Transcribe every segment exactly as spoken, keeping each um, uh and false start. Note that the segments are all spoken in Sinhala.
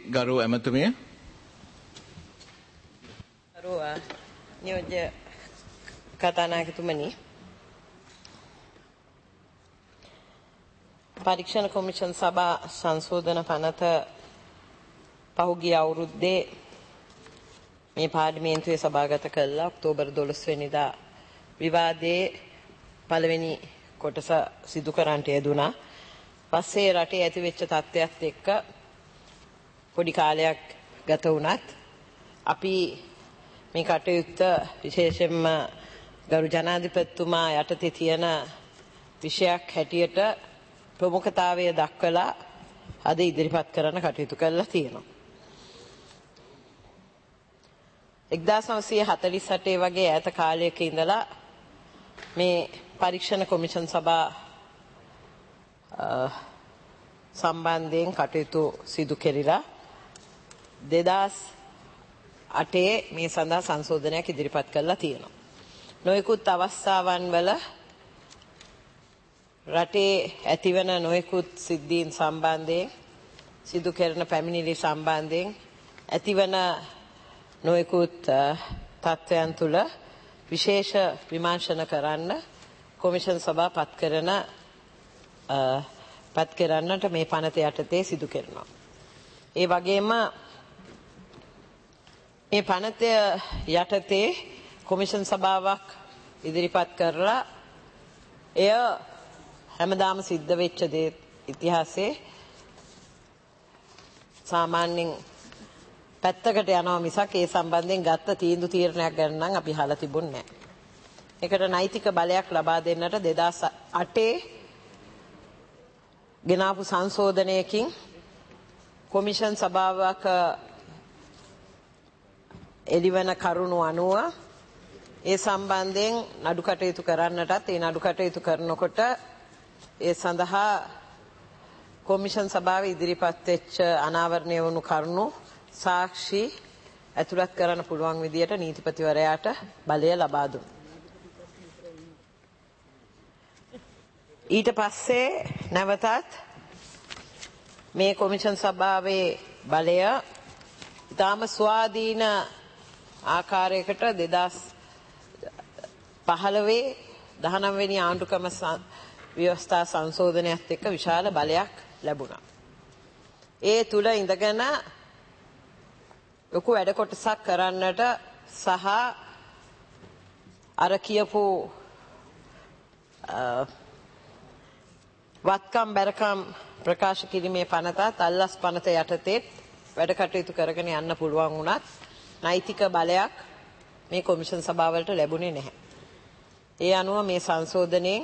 ගරු ඇමතුමිය. ගරු නියෝජ්‍ය කතානායකතුමනි, පරීක්ෂණ කොමිෂන් සභා සංශෝධන පනත පහුගිය අවුරුද්දේ මේ පාර්ලිමේන්තුවේ සභාගත කළා. ඔක්තෝබර් දොළොස් වෙනිදා විවාදයේ පළවෙනි කොටස සිදු කරන්නට යෙදුණා. පස්සේ රටේ ඇතිවෙච්ච තත්ත්වයක් එක්ක පොඩි කාලයක් ගත වුණත් අපි මේ කටයුත්ත විශේෂයෙන්ම ගරු ජනාධිපතිතුමා යටතේ තියෙන විෂයක් හැටියට ප්‍රමුඛතාවය දක්වලා අද ඉදිරිපත් කරන්න කටයුතු කරලා තියෙනවා. එක්දාස් නවසිය හතළිස් අටේ වගේ ඈත කාලයක ඉඳලා මේ පරීක්ෂණ කොමිෂන් සභා සම්බන්ධයෙන් කටයුතු සිදු කෙරිලා දෙදාස් අටේ මේ සඳහා සංශෝධනයක් ඉදිරිපත් කරලා තියෙනවා. නොයෙකුත් අවස්ථාවන් වල රටේ ඇතිවන නොයෙකුත් සිද්ධීන් සම්බන්ධයෙන් සිදු කරන පැමිණිලි සම්බන්ධයෙන් ඇතිවන නොයෙකුත් තත්ත්වයන් තුළ විශේෂ විමර්ශන කරන්න කොමිෂන් සභා පත් කරන පත් කරන්නට මේ පනත යටතේ සිදු කරනවා. ඒ වගේම මේ පනත යටතේ කොමිෂන් සභාවක් ඉදිරිපත් කරලා එය හැමදාම සිද්ධ වෙච්ච දේ ඉතිහාසයේ සාමාන්‍යයෙන් පැත්තකට යනවා මිසක් ඒ සම්බන්ධයෙන් ගත්ත තීන්දුව තීරණයක් ගන්න නම් අපි අහලා තිබුණේ නැහැ. ඒකට නෛතික බලයක් ලබා දෙන්නට දෙදාස් අටේ ගෙනාපු සංශෝධනයකින් කොමිෂන් සභාවක එළිවන කරුණු අනුව ඒ සම්බන්ධයෙන් නඩු කටයුතු කරන්නටත් ඒ නඩු කටයුතු කරනකොට ඒ සඳහා කොමිෂන් සභාව ඉදිරිපත් වෙච්ච අනාවරණය වුණු කරුණු සාක්ෂි ඇතුළත් කරන්න පුළුවන් විදියට නීතිපතිවරයාට බලය ලබා දුන්නා. ඊට පස්සේ නැවතත් මේ කොමිෂන් සභාවේ බලය ඉතාම ස්වාධීන ආකාරයකට දෙදාස් පහළොවේ දහනව වෙනි ආණ්ඩුක්‍රම ව්‍යවස්ථා සංශෝධනයත් එක්ක විශාල බලයක් ලැබුණා. ඒ තුල ඉඳගෙන ලොකු වැඩ කොටසක් කරන්නට සහ අර කියපු වත්කම් බැරකම් ප්‍රකාශ කිරීමේ පනතත් අල්ලස් පනත යටතේ වැඩ කටයුතු කරගෙන යන්න පුළුවන් වුණත් නෛතික බලයක් මේ කොමිෂන් සභාවලට ලැබුණේ නැහැ. ඒ අනුව මේ සංශෝධනයේ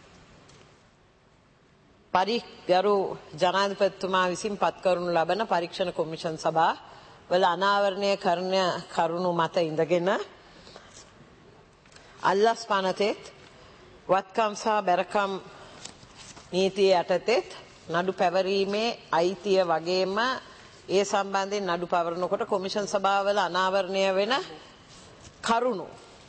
පරිගරු ජනාධිපතිතුමා විසින් පත් කරනු ලබන පරීක්ෂණ කොමිෂන් සභා වල අනාවරණය කරන කරුණු මත ඉඳගෙන අල්ලස් පනතෙත් වත්කම් සහ බැරකම් නීතිය යටතෙත් නඩු පැවරීමේ අයිතිය වගේම ඒ සම්බන්ධයෙන් නඩු පවරනකොට කොමිෂන් සභාවල අනාවරණය වෙන කරුණු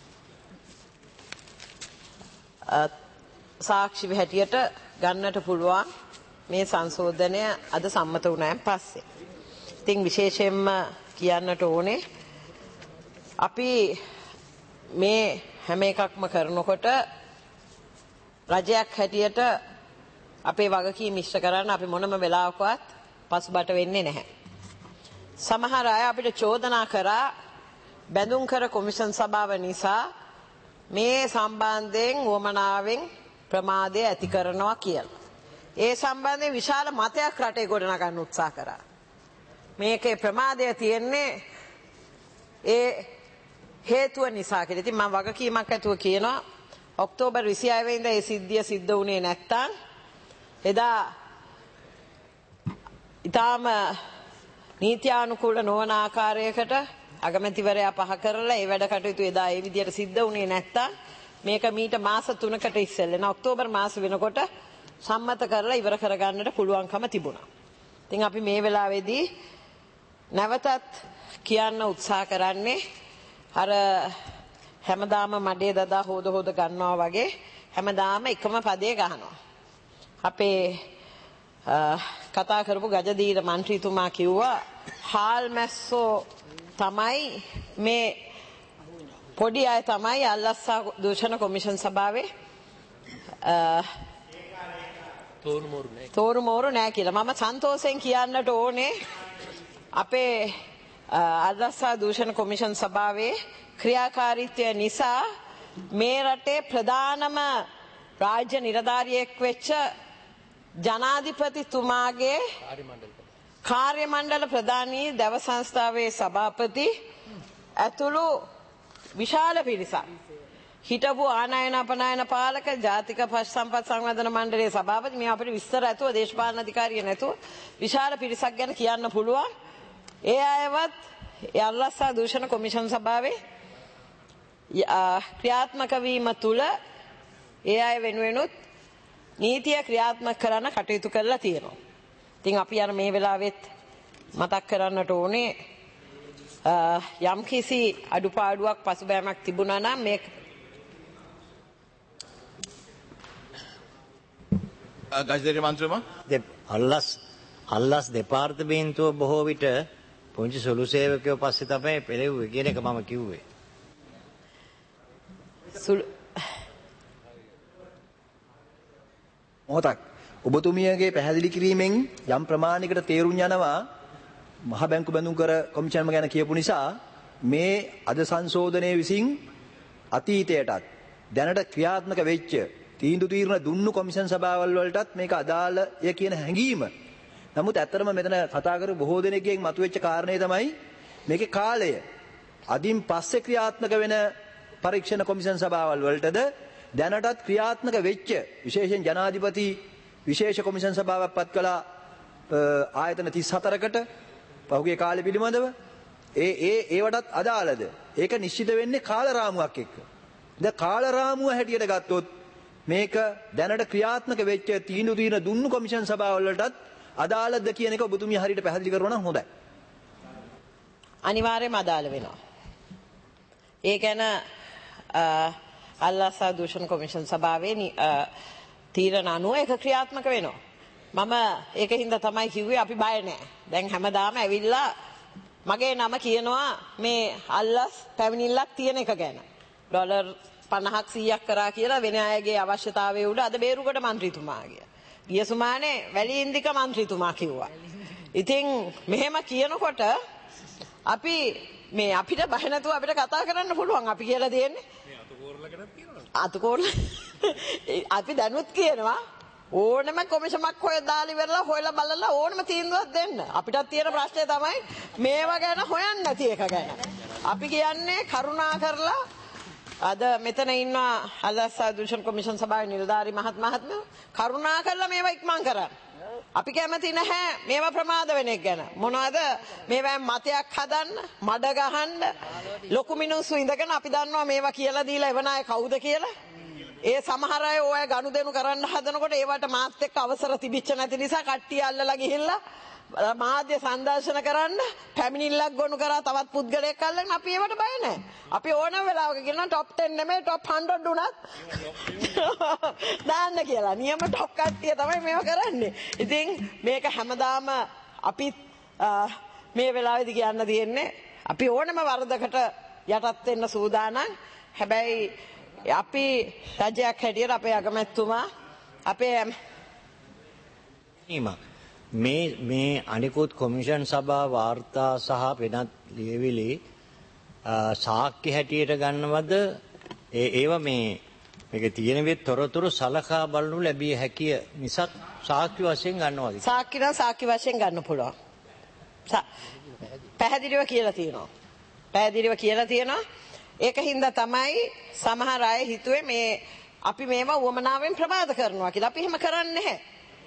සාක්ෂි හැටියට ගන්නට පුළුවන් මේ සංශෝධනය අද සම්මත වුණාන් පස්සේ. ඉතින් විශේෂයෙන්ම කියන්නට ඕනේ අපි මේ හැම එකක්ම කරනකොට රජයක් හැටියට අපේ වගකීම් ඉෂ්ට කරන්න අපි මොනම වෙලාවකවත් පසුබට වෙන්නේ නැහැ. සමහර අය අපිට චෝදනා කරා බැඳුම් කර කොමිෂන් සභාව නිසා මේ සම්බන්ධයෙන් වමනාවෙන් ප්‍රමාදය ඇති කරනවා කියලා. ඒ සම්බන්ධයෙන් විශාල මතයක් රටේ ගොඩනගන්න උත්සාහ කරා. මේකේ ප්‍රමාදය තියෙන්නේ ඒ හේතුව නිසා කියලා. ඉතින් මම වගකීමක් ඇතුව කියනවා ඔක්තෝබර් විසිහය වෙනිදා ඒ සිද්ධිය සිද්ධ වුණේ නැත්තම් එදා ඊටාම නීත්‍යානුකූල නොවන ආකාරයකට අගමැතිවරයා පහ කරලා ඒ වැඩ කටයුතු එදා ඒ විදියට සිද්ධ වුණේ නැත්තම් මේක මීට මාස තුනකට ඉස්සෙල්ලා ඔක්තෝබර් මාස වෙනකොට සම්මත කරලා ඉවර කරගන්නට පුළුවන්කම තිබුණා. ඉතින් අපි මේ වෙලාවේදී නැවතත් කියන්න උත්සාහ කරන්නේ අර හැමදාම මඩේ දදා හොද හොද ගන්නවා වගේ හැමදාම එකම පදේ ගහනවා. අපේ කතා කරපු ගජදීර මන්ත්‍රීතුමා කිව්වා හාල් මැස්සෝ තමයි මේ පොඩි අය තමයි අල්ලස්සා දූෂණ කොමිෂන් සභාවේ තෝරු මෝරු නෑ කියලා. මම සන්තෝෂයෙන් කියන්නට ඕනේ අපේ අල්ලස්සා දූෂණ කොමිෂන් සභාවේ ක්‍රියාකාරීත්වය නිසා මේ රටේ ප්‍රධානම රාජ්‍ය නිලධාරියෙක් වෙච්ච ජනාධිපතිතුමාගේ කාර්ය මණ්ඩල ප්‍රධානී දැව සංස්ථාවේ සභාපති ඇතුළු විශාල පිරිසක් හිටපු ආනයන අපනයන පාලක ජාතික පශු සම්පත් සංවර්ධන මණ්ඩලයේ සභාපති මේ අපිට විස්තර ඇතුව දේශපාලන අධිකාරිය නැතුව විශාල පිරිසක් ගැන කියන්න පුළුවන්. ඒ අයවත් අල්ලස්සා දූෂණ කොමිෂන් සභාවේ ක්‍රියාත්මක වීම තුල ඒ අය වෙනුවෙනුත් නීතිය ක්‍රියාත්මක කරන්න කටයුතු කරලා තියෙනවා. ඉතින් අපි අර මේ වෙලාවෙත් මතක් කරන්නට ඕනේ යම් කිසි අඩුපාඩුවක් පසුබෑමක් තිබුණා නම් මේ ගජදේශ මන්ත්‍රීතුමා අල්ලස් අල්ලස් දෙපාර්තමේන්තුව බොහෝ විට පුංචි සුළු සේවකයෝ පස්සේ තමයි පෙළෙව්වේ කියන එක මම කිව්වේ. මොහොතක් ඔබතුමියගේ පැහැදිලි කිරීමෙන් යම් ප්‍රමාණයකට තේරුම් යනවා මහ බැංකු බැඳුම් කර කොමිෂන්ම ගැන කියපු නිසා මේ අද සංශෝධනයේ විසින් අතීතයටත් දැනට ක්‍රියාත්මක වෙච්ච තීන්දුව తీරන දුන්නු කොමිෂන් සභාවල් වලටත් මේක අදාළය කියන හැඟීම. නමුත් ඇත්තටම මෙතන කතා කරපු බොහෝ දෙනෙක්ගෙන් මතුවෙච්ච කාරණේ තමයි මේකේ කාලය. අදින් පස්සේ ක්‍රියාත්මක වෙන පරීක්ෂණ කොමිෂන් සභාවල් වලටද දැනටත් ක්‍රියාත්මක වෙච්ච විශේෂයෙන් ජනාධිපති විශේෂ කොමිෂන් සභාවක් පත් කළ ආයතන තිස් හතරකට පහුගිය කාලෙ පිළිබඳව ඒ ඒ ඒවටත් අදාළද? ඒක නිශ්චිත වෙන්නේ කාල රාමුවක් එක්ක. දැන් කාල රාමුව හැටියට ගත්තොත් මේක දැනට ක්‍රියාත්මක වෙච්ච තීන්දුව తీරන දුන්නු කොමිෂන් සභාවල් වලටත් අදාළද කියන එක ඔබතුමිය හරියට පැහැදිලි කරනවා නම් හොඳයි. අනිවාර්යයෙන්ම අදාළ වෙනවා. ඒ ගැන අල්ලස්සා දූෂණ කොමිෂන් සභාවේ තීරණ අනුව ඒක ක්‍රියාත්මක වෙනවා. මම ඒකින්ද තමයි කිව්වේ අපි බය නැහැ. දැන් හැමදාම ඇවිල්ලා මගේ නම කියනවා මේ අල්ලස් පැමිණිල්ලක් තියෙන එක ගැන. ඩොලර් පනහක් සීයක් කරා කියලා වෙන අයගේ අවශ්‍යතාවය උඩ අද බේරුගඩ මන්ත්‍රීතුමා ගියා. ගිය සුමානේ වැලිඉන්දික මන්ත්‍රීතුමා කිව්වා. ඉතින් මෙහෙම කියනකොට අපි මේ අපිට බය නැතුව අපිට කතා කරන්න පුළුවන්. අපි කියලා දෙන්නේ මේ අතුකෝරලා ගැනත් කියනවා. අතුකෝරලා අපි දැනුත් කියනවා ඕනම කොමිෂමක් හොය දාලා ඉවරලා හොයලා බලලා ඕනම තීන්දුවක් දෙන්න. අපිටත් තියෙන ප්‍රශ්නේ තමයි මේවා ගැන හොයන්න නැති එක ගැන. අපි කියන්නේ කරුණා කරලා අද මෙතන ඉන්න අල්ලස්සා දූෂණ කොමිෂන් සභාවේ නිලධාරි මහත් මහත්මයෝ කරුණා කරලා මේවා ඉක්මන් කරන්න. අපි කැමති නැහැ මේවා ප්‍රමාද වෙන එක ගැන. මොනවද මේවා මතයක් හදන්න, මඩ ගහන්න ලොකු මිනිස්සු ඉඳගෙන අපි දන්නවා මේවා කියලා දීලා එවන අය කවුද කියලා. ඒ සමහර අය ඔය ගනුදෙනු කරන්න හදනකොට ඒවට මාත් එක්ක අවසර තිබිච්ච නැති නිසා කට්ටිය අල්ලලා ගිහිල්ලා මාධ්‍ය සංදර්ශන කරන්න පැමිණිල්ලක් ගොනු කරා තවත් පුද්ගලයෙක් අල්ලගෙන අපි ඒවට බය නැහැ. අපි ඕනම වෙලාවක කියනවා টপ ටෙන් නෙමෙයි টপ හන්ඩ්‍රඩ් උනත් දාන්න කියලා. නියම টপ කට්ටිය තමයි මේව කරන්නේ. ඉතින් මේක හැමදාම අපි මේ වෙලාවේදී කියන්න තියෙන්නේ අපි ඕනම වරදකට යටත් වෙන්න සූදානම්. හැබැයි අපි රජයක් හැටියට අපේ අගමැතිතුමා අපේ මේ මේ අනිකුත් කොමිෂන් සභා වාර්තා සහ වෙනත් ලියවිලි සාක්ෂි හැටියට ගන්නවද ඒ ඒව මේ මේක තියෙන විදිහට තොරතුරු සලකා බලනු ලැබිය හැකිය මිසක් සාක්ෂි වශයෙන් ගන්නවද? සාක්ෂි නම් සාක්ෂි වශයෙන් ගන්න පුළුවන්. පැහැදිලිව කියලා තියෙනවා. පැහැදිලිව කියලා තියෙනවා. ඒකින්ද තමයි සමහර අය හිතුවේ මේ අපි මේවා උවමනාවෙන් ප්‍රමාද කරනවා කියලා. අපි එහෙම කරන්නේ නැහැ.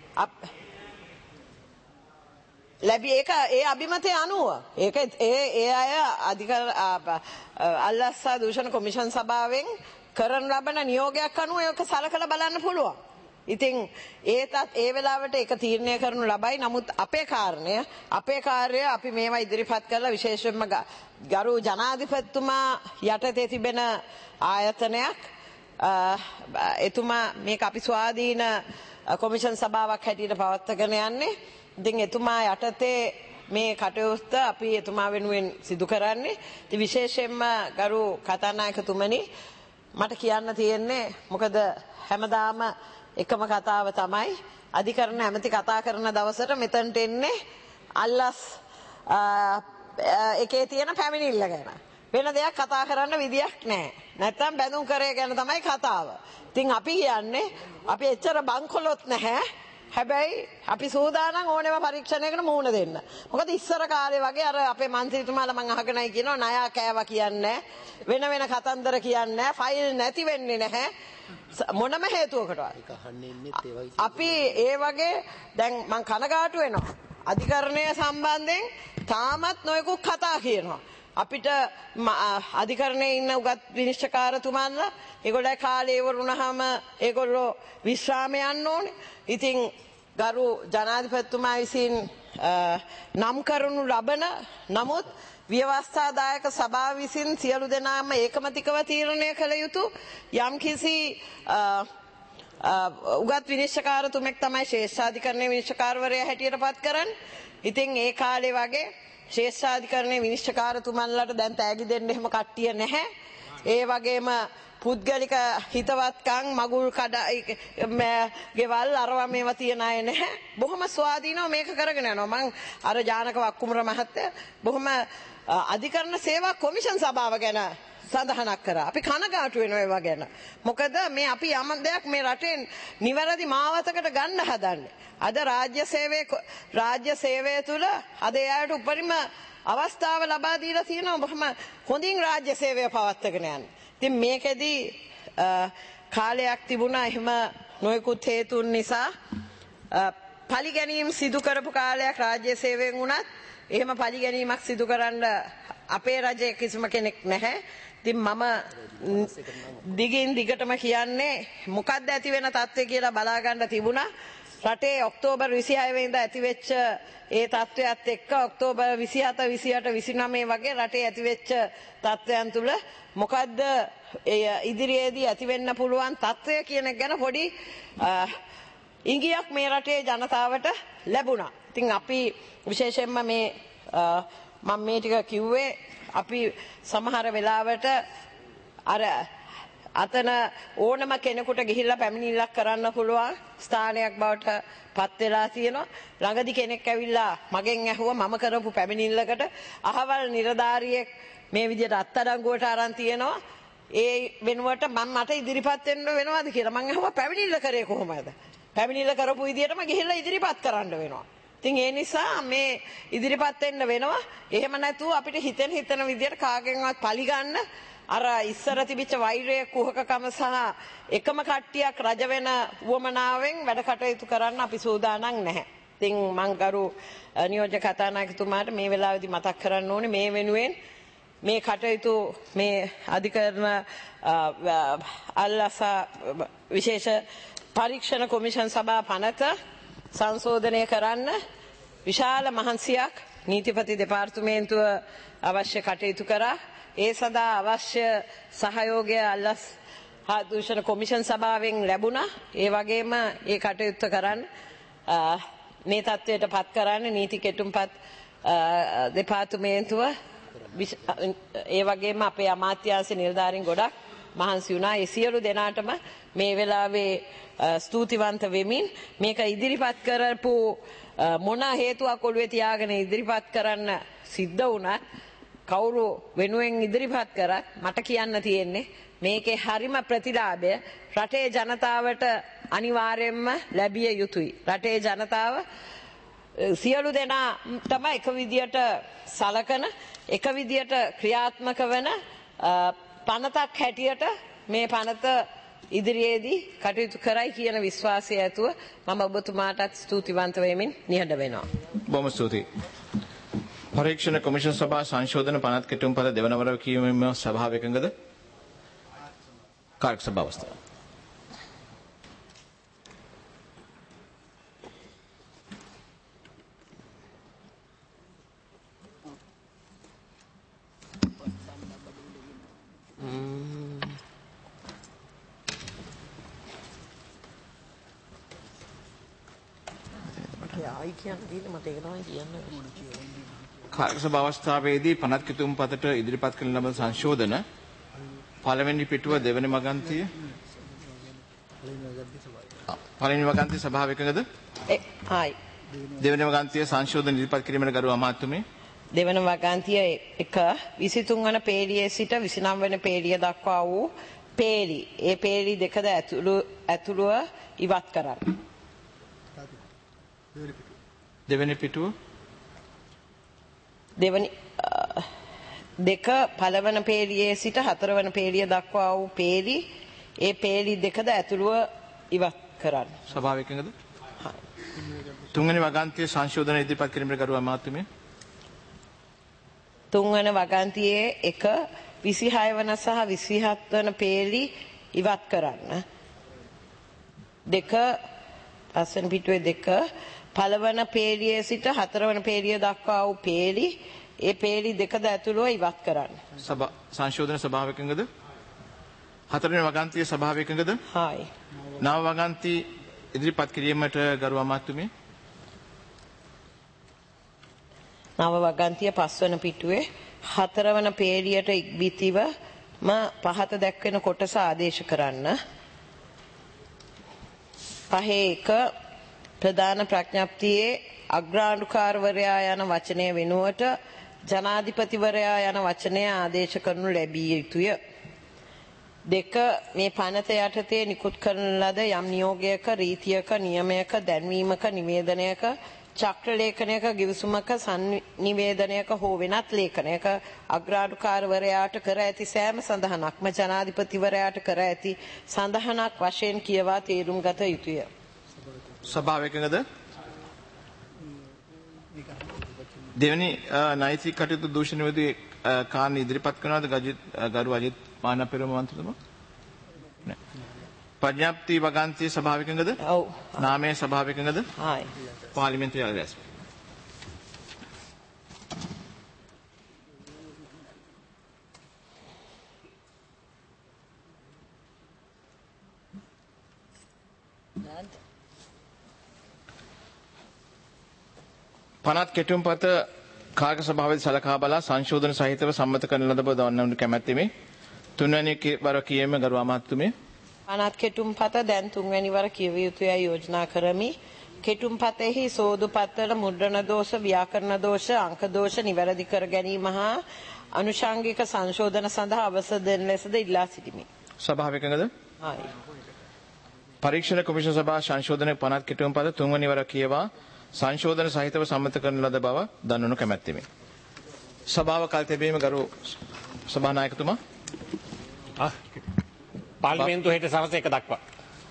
ලැබි ඒක ඒ අභිමතය අනුව ඒක ඒ ඒ අය අධික අල්ලස්සා දූෂණ කොමිෂන් සභාවෙන් කරන ලබන නියෝගයක් අනුව ඒක සලකලා බලන්න පුළුවන්. ඉතින් ඒතත් ඒ වෙලාවට ඒක තීරණය කරනු ලබයි. නමුත් අපේ කාරණය අපේ කාර්යය අපි මේවා ඉදිරිපත් කරලා විශේෂයෙන්ම ගරු ජනාධිපතිතුමා යටතේ තිබෙන ආයතනයක් එතුමා මේක අපි ස්වාධීන කොමිෂන් සභාවක් හැටියට පවත්වාගෙන යන්නේ. ඉතින් එතුමා යටතේ මේ කටයුත්ත අපි එතුමා වෙනුවෙන් සිදු කරන්නේ. ඉතින් විශේෂයෙන්ම ගරු කතානායකතුමනි මට කියන්න තියෙන්නේ මොකද හැමදාම එකම කතාව තමයි අධිකරණ ඇමති කතා කරන දවසට මෙතනට එන්නේ අල්ලස් එකේ තියෙන පැමිණිල්ල ගැන. වෙන දෙයක් කතා කරන්න විදියක් නැහැ. නැත්තම් බැඳුම් කරේ ගැන තමයි කතාව. ඉතින් අපි කියන්නේ අපි එච්චර බංකොලොත් නැහැ. හැබැයි අපි සූදානම් ඕනෙම පරීක්ෂණයකට මුහුණ දෙන්න. මොකද ඉස්සර කාලේ වගේ අර අපේ മന്ത്രിතුමාලා මං අහගෙනයි කියනවා ණයා කෑවා කියන්නේ වෙන වෙන කතන්දර කියන්නේ ෆයිල් නැති වෙන්නේ නැහැ මොනම හේතුවකටවත්. අපි ඒ වගේ දැන් මං කනගාටු වෙනවා. අධිකරණය සම්බන්ධයෙන් තාමත් නොයෙකුත් කතා කියනවා. අපිට අධිකරණයේ ඉන්න උගත් විනිශ්චයකාරතුමන්ලා ඒගොල්ලෝ කාලේ ඉවරුනහම ඒගොල්ලෝ විශ්‍රාම යන්න ඕනේ. ඉතින් ගරු ජනාධිපතිතුමා විසින් නම් කරනු ලබන නමුත් ව්‍යවස්ථාදායක සභාව විසින් සියලු දෙනාම ඒකමතිකව තීරණය කළ යුතු යම්කිසි උගත් විනිශ්චයකාරතුමෙක් තමයි ශ්‍රේෂ්ඨාධිකරණයේ විනිශ්චයකාරවරයා හැටියට පත් කරන්නේ. ඉතින් ඒ කාලේ වගේ ශේෂ්ඨාධිකරණයේ විනිශ්චයකාරතුමන්ලට දැන් තෑගි දෙන්න එහෙම කට්ටිය නැහැ. ඒ වගේම පුද්ගලික හිතවත්කම් මගුල් කඩ ගෙවල් අරවා මේවා තියන අය නැහැ. බොහොම ස්වාධීනව මේක කරගෙන යනවා. මං අර ජානක වක්කුමර මහත්තයා බොහොම අධිකරණ සේවා කොමිෂන් සභාව ගැන සඳහනක් කරා. අපි කනගාටු වෙනවා ඒවා ගැන. මොකද මේ අපි යම් දෙයක් මේ රටෙන් නිවැරදි මාවතකට ගන්න හදන්නේ. අද රාජ්‍ය සේවයේ රාජ්‍ය සේවය තුළ අද එයාට උපරිම අවස්ථාව ලබා දීලා තියෙනවා බොහොම හොඳින් රාජ්‍ය සේවය පවත්වාගෙන යන්න. ඉතින් මේකෙදී කාලයක් තිබුණා එහෙම නොයෙකුත් හේතුන් නිසා පලි ගැනීම සිදු කරපු කාලයක් රාජ්‍ය සේවයෙන් වුණත් එහෙම පලි ගැනීමක් සිදු කරන්න අපේ රජයේ කිසිම කෙනෙක් නැහැ. ඉතින් මම දිගින් දිගටම කියන්නේ මොකක්ද ඇති වෙන තත්ත්වය කියලා බලා ගන්න තිබුණා. රටේ ඔක්තෝබර් විසිහය වෙනිදා ඇතිවෙච්ච ඒ තත්ත්වයත් එක්ක ඔක්තෝබර් විසිහත විසිඅට විසිනවය වගේ රටේ ඇතිවෙච්ච තත්ත්වයන් තුළ මොකද්ද ඉදිරියේදී ඇති වෙන්න පුළුවන් තත්ත්වය කියන එක ගැන පොඩි ඉඟියක් මේ රටේ ජනතාවට ලැබුණා. ඉතින් අපි විශේෂයෙන්ම මේ මම මේ ටික කිව්වේ අපි සමහර වෙලාවට අර අතන ඕනම කෙනෙකුට ගිහිල්ලා පැමිණිල්ලක් කරන්න පුළුවන් ස්ථානයක් බවට පත් වෙලා තියෙනවා. ළඟදි කෙනෙක් ඇවිල්ලා මගෙන් ඇහුවා මම කරපු පැමිණිල්ලකට අහවල් නිලධාරියෙක් මේ විදිහට අත්අඩංගුවට අරන් තියෙනවා. ඒ වෙනුවට මම මට ඉදිරිපත් වෙන්න වෙනවද කියලා. මං අහුවා පැමිණිල්ල කරේ කොහොමද? පැමිණිල්ල කරපු විදිහටම ගිහිල්ලා ඉදිරිපත් කරන්න වෙනවා. ඉතින් ඒ නිසා මේ ඉදිරිපත් වෙන්න වෙනවා. එහෙම නැතුව අපිට හිතෙන හිතන විදිහට කාගෙන්වත් පලි ගන්න අර ඉස්සර තිබිච්ච වෛරය කුහකකම සහ එකම කට්ටියක් රජ වෙන වුවමනාවෙන් වැඩ කටයුතු කරන්න අපි සූදානම් නැහැ. ඉතින් මං ගරු නියෝජ්‍ය කතානායකතුමාට මේ වෙලාවේදී මතක් කරන්න ඕනේ මේ වෙනුවෙන් මේ කටයුතු මේ අධිකරණ අල්ලස විශේෂ පරීක්ෂණ කොමිෂන් සභා පනත සංශෝධනය කරන්න විශාල මහන්සියක් නීතිපති දෙපාර්තමේන්තුව අවශ්‍ය කටයුතු කරා. ඒ සඳහා අවශ්‍ය සහයෝගය අල්ලස් හා දූෂණ කොමිෂන් සභාවෙන් ලැබුණා. ඒ වගේම ඒ කටයුත්ත කරන්න මේ තත්ත්වයට පත් කරන්න නීති කෙටුම්පත් දෙපාර්තමේන්තුව ඒ වගේම අපේ අමාත්‍යාංශ නිලධාරීන් ගොඩක් මහන්සි වුණා. ඒ සියලු දෙනාටම මේ වෙලාවේ ස්තුතිවන්ත වෙමින් මේක ඉදිරිපත් කරපු මොන හේතුවක් ඔළුවේ තියාගෙන ඉදිරිපත් කරන්න සිද්ධ වුණත් කවුරු වෙනුවෙන් ඉදිරිපත් කරත් මට කියන්න තියෙන්නේ මේකේ හරිම ප්‍රතිලාභය රටේ ජනතාවට අනිවාර්යයෙන්ම ලැබිය යුතුයි. රටේ ජනතාව සියලු දෙනාටම එක විදියට සලකන එක විදියට ක්‍රියාත්මක වන පනතක් හැටියට මේ පනත ඉදිරියේදී කටයුතු කරයි කියන විශ්වාසය ඇතුව මම ඔබතුමාටත් ස්තුතිවන්ත වෙමින් නිහඬ වෙනවා. බොහොම ස්තුතියි. පරීක්ෂණ කොමිෂන් සභා සංශෝධන පනත් කෙටුම්පත දෙවන වර කියවීම සභාව එකඟද? කාර්ය සභාව අවස්ථාව. ආයි කියන්න තියෙන්නේ මට ඒක තමයි කියන්න. කාර්ය සභාව අවස්ථාවේදී පනත් කිතුම් පතට ඉදිරිපත් කරන ලබන සංශෝධන පළවෙනි පිටුව දෙවෙනි මගන්තිය පළවෙනි මගන්තිය සභාව එකඟද? හායි. දෙවෙනි මගන්තිය සංශෝධන ඉදිරිපත් කිරීමට ගරු අමාත්‍යතුමනි. දෙවන වගන්තිය එක විසිතුන් වන පේළියේ සිට විසිනම වන පේළිය දක්වා වූ පේළි ඒ පේළි දෙකද ඇතුළු ඇතුළුව ඉවත් කරන්න. දෙවෙනි පිටුව දෙවනි දෙක පළවන පේළියේ සිට හතරවන පේළිය දක්වා වූ පේළි ඒ පේළි දෙකද ඇතුළුව ඉවත් කරන්න. සභාව එකඟද? තුන්වෙනි වගන්තිය සංශෝධන ඉදිරිපත් කිරීමට ගරු අමාත්‍යතුමනි. තුන්වන වගන්තියේ එක විසිහය වන සහ විසිහත් වන පේළි ඉවත් කරන්න. දෙක පස්වන පිටුවේ දෙක පළවන පේළියේ සිට හතරවන පේළිය දක්වා වූ පේළි ඒ පේළි දෙකද ඇතුළුව ඉවත් කරන්න. සභා සංශෝධන සභාව එකඟද? හතරවෙනි වගන්තිය සභාව එකඟද? හායි. නව වගන්ති ඉදිරිපත් කිරීමට ගරු අමාත්‍යතුමනි. නව වගන්තිය පස්වන පිටුවේ හතරවන පේළියට ඉක්බිතිව ම පහත දැක්වෙන කොටස ආදේශ කරන්න. පහේ එක ප්‍රධාන ප්‍රඥප්තියේ අග්‍රාණ්ඩුකාරවරයා යන වචනය වෙනුවට ජනාධිපතිවරයා යන වචනය ආදේශ කරනු ලැබිය යුතුය. දෙක මේ පනත යටතේ නිකුත් කරන ලද යම් නියෝගයක රීතියක නියමයක දැන්වීමක නිවේදනයක චක්‍ර ලේඛනයක ගිවිසුමක සංනිවේදනයක හෝ වෙනත් ලේඛනයක අග්‍රාණ්ඩුකාරවරයාට කර ඇති සෑම සඳහනක්ම ජනාධිපතිවරයාට කර ඇති සඳහනක් වශයෙන් කියවා තේරුම් ගත යුතුය. සභාව එකඟද? දෙවැනි නෛතික කටයුතු දූෂණ විරෝධී කාරණා ඉදිරිපත් කරනවාද ගරු අජිත් මානපෙරම මන්ත්‍රීතුමා? නෑ. ප්‍රඥප්ති වගන්තිය සභාව එකඟද? ඔව්. නාමයේ සභාව එකඟද? හායි. පාර්ලිමේන්තු යාලස්. පනත් කෙටුම්පත කාර්ය සභාවේදී සලකා බලා සංශෝධන සහිතව සම්මත කරන ලද බව දන්වන්න කැමැත්තෙමි. තුන්වැනි වර කියීම ගරු අමාත්‍යතුමනි. පනත් කෙටුම්පත දැන් තුන්වැනි වර කියවිය යුතුයයි යෝජනා කරමි. කෙටුම්පතෙහි සෝදු පත්වල මුද්‍රණ දෝෂ, ව්‍යාකරණ දෝෂ, අංක දෝෂ නිවැරදි කර ගැනීම හා අනුශාංගික සංශෝධන සඳහා අවසර දෙන ලෙසද ඉල්ලා සිටිමි. සභාව එකඟද? හායි. පරීක්ෂණ කොමිෂන් සභා සංශෝධන පනත් කෙටුම්පත තුන්වැනි වර කියවා සංශෝධන සහිතව සම්මත කරන ලද බව දන්වනු කැමැත්තෙමි. සභාව කල් තැබීම ගරු සභානායකතුමා. පාර්ලිමේන්තුව හෙට සවස එක දක්වා.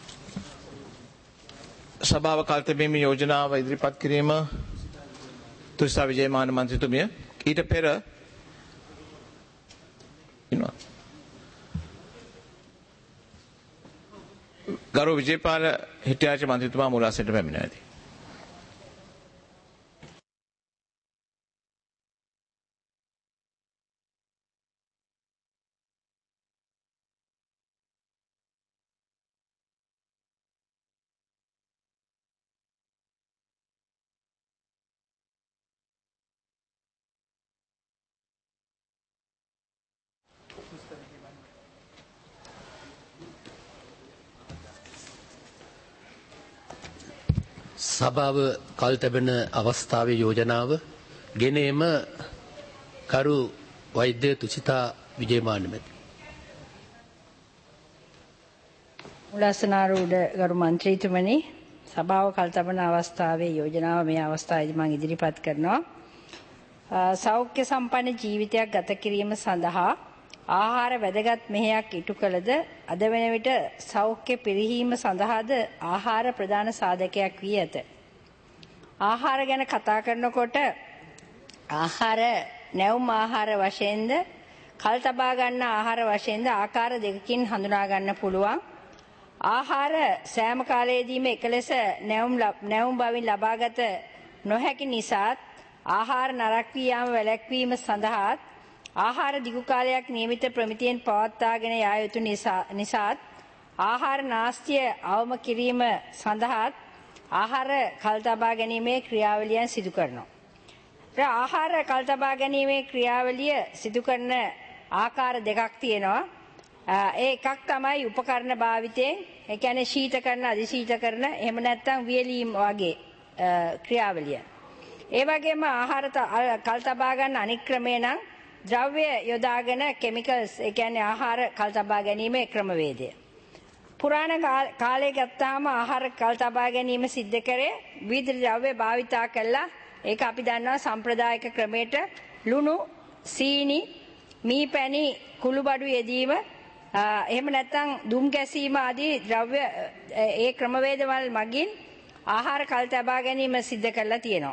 සභාව කල් තැබීම යෝජනාව ඉදිරිපත් කිරීම තුෂ්සා විජේමාන මන්ත්‍රීතුමිය. ඊට පෙර ඉන්නවා. ගරු විජේපාල හිටියාච මන්ත්‍රීතුමා මුලාසෙට පැමිණ ඇති. සභාව කල් තැබෙන අවස්ථාවේ යෝජනාව ගෙනීම කරු වෛද්‍ය තුසිතා විජේමාන මැති. මුලස්සනාරූඪ ගරු මන්ත්‍රීතුමනි, සභාව කල් තබන අවස්ථාවේ යෝජනාව මේ අවස්ථාවේදී මම ඉදිරිපත් කරනවා. සෞඛ්‍ය සම්පන්න ජීවිතයක් ගත කිරීම සඳහා ආහාර වැදගත් මෙහෙයක් ඉටු කළද අද වන විට සෞඛ්‍ය පිරිහීම සඳහාද ආහාර ප්‍රධාන සාධකයක් වී ඇත. ආහාර ගැන කතා කරනකොට ආහාර නැවුම් ආහාර වශයෙන්ද කල් තබා ගන්න ආහාර වශයෙන්ද ආකාර දෙකකින් හඳුනා ගන්න පුළුවන්. ආහාර සෑම කාලයේදීම එකලෙස නැවුම් නැවුම් බවින් ලබාගත නොහැකි නිසාත් ආහාර නරක වී යාම වැළැක්වීම සඳහාත් ආහාර දිගු කාලයක් නියමිත ප්‍රමිතියෙන් පවත්වාගෙන යා යුතු නිසාත් ආහාර නාස්තිය අවම කිරීම සඳහාත් ආහාර කල් තබා ගැනීමේ ක්‍රියාවලියන් සිදු කරනවා. ආහාර කල්තබා ගැනීමේ ක්‍රියාවලිය සිදු කරන ආකාර දෙකක් තියෙනවා. ඒ එකක් තමයි උපකරණ භාවිතයෙන්, ඒ කියන්නේ ශීතකරණ, අධිශීතකරණ, එහෙම නැත්නම් වියලීම් වගේ ක්‍රියාවලිය. ඒ වගේම ආහාර කල්තබා ගන්න අනික් ක්‍රමය නම් ද්‍රව්‍ය යොදාගෙන කෙමිකල්ස්, ඒ කියන්නේ ආහාර කල්තබා ගැනීමේ ක්‍රමවේදය. පුරාණ කාලේ ගත්තාම ආහාර කල්තබා ගැනීම සිද්ධ කරේ විවිධ ද්‍රව්‍ය භාවිතා කළා. ඒක අපි දන්නවා සම්ප්‍රදායික ක්‍රමයට ලුණු, සීනි, මී පැණි, කුළුබඩු යෙදීම, එහෙම නැත්නම් දුම් ගැසීම ආදී ද්‍රව්‍ය ඒ ක්‍රමවේදවල මගින් ආහාර කල්තබා ගැනීම සිද්ධ කරලා තියෙනවා.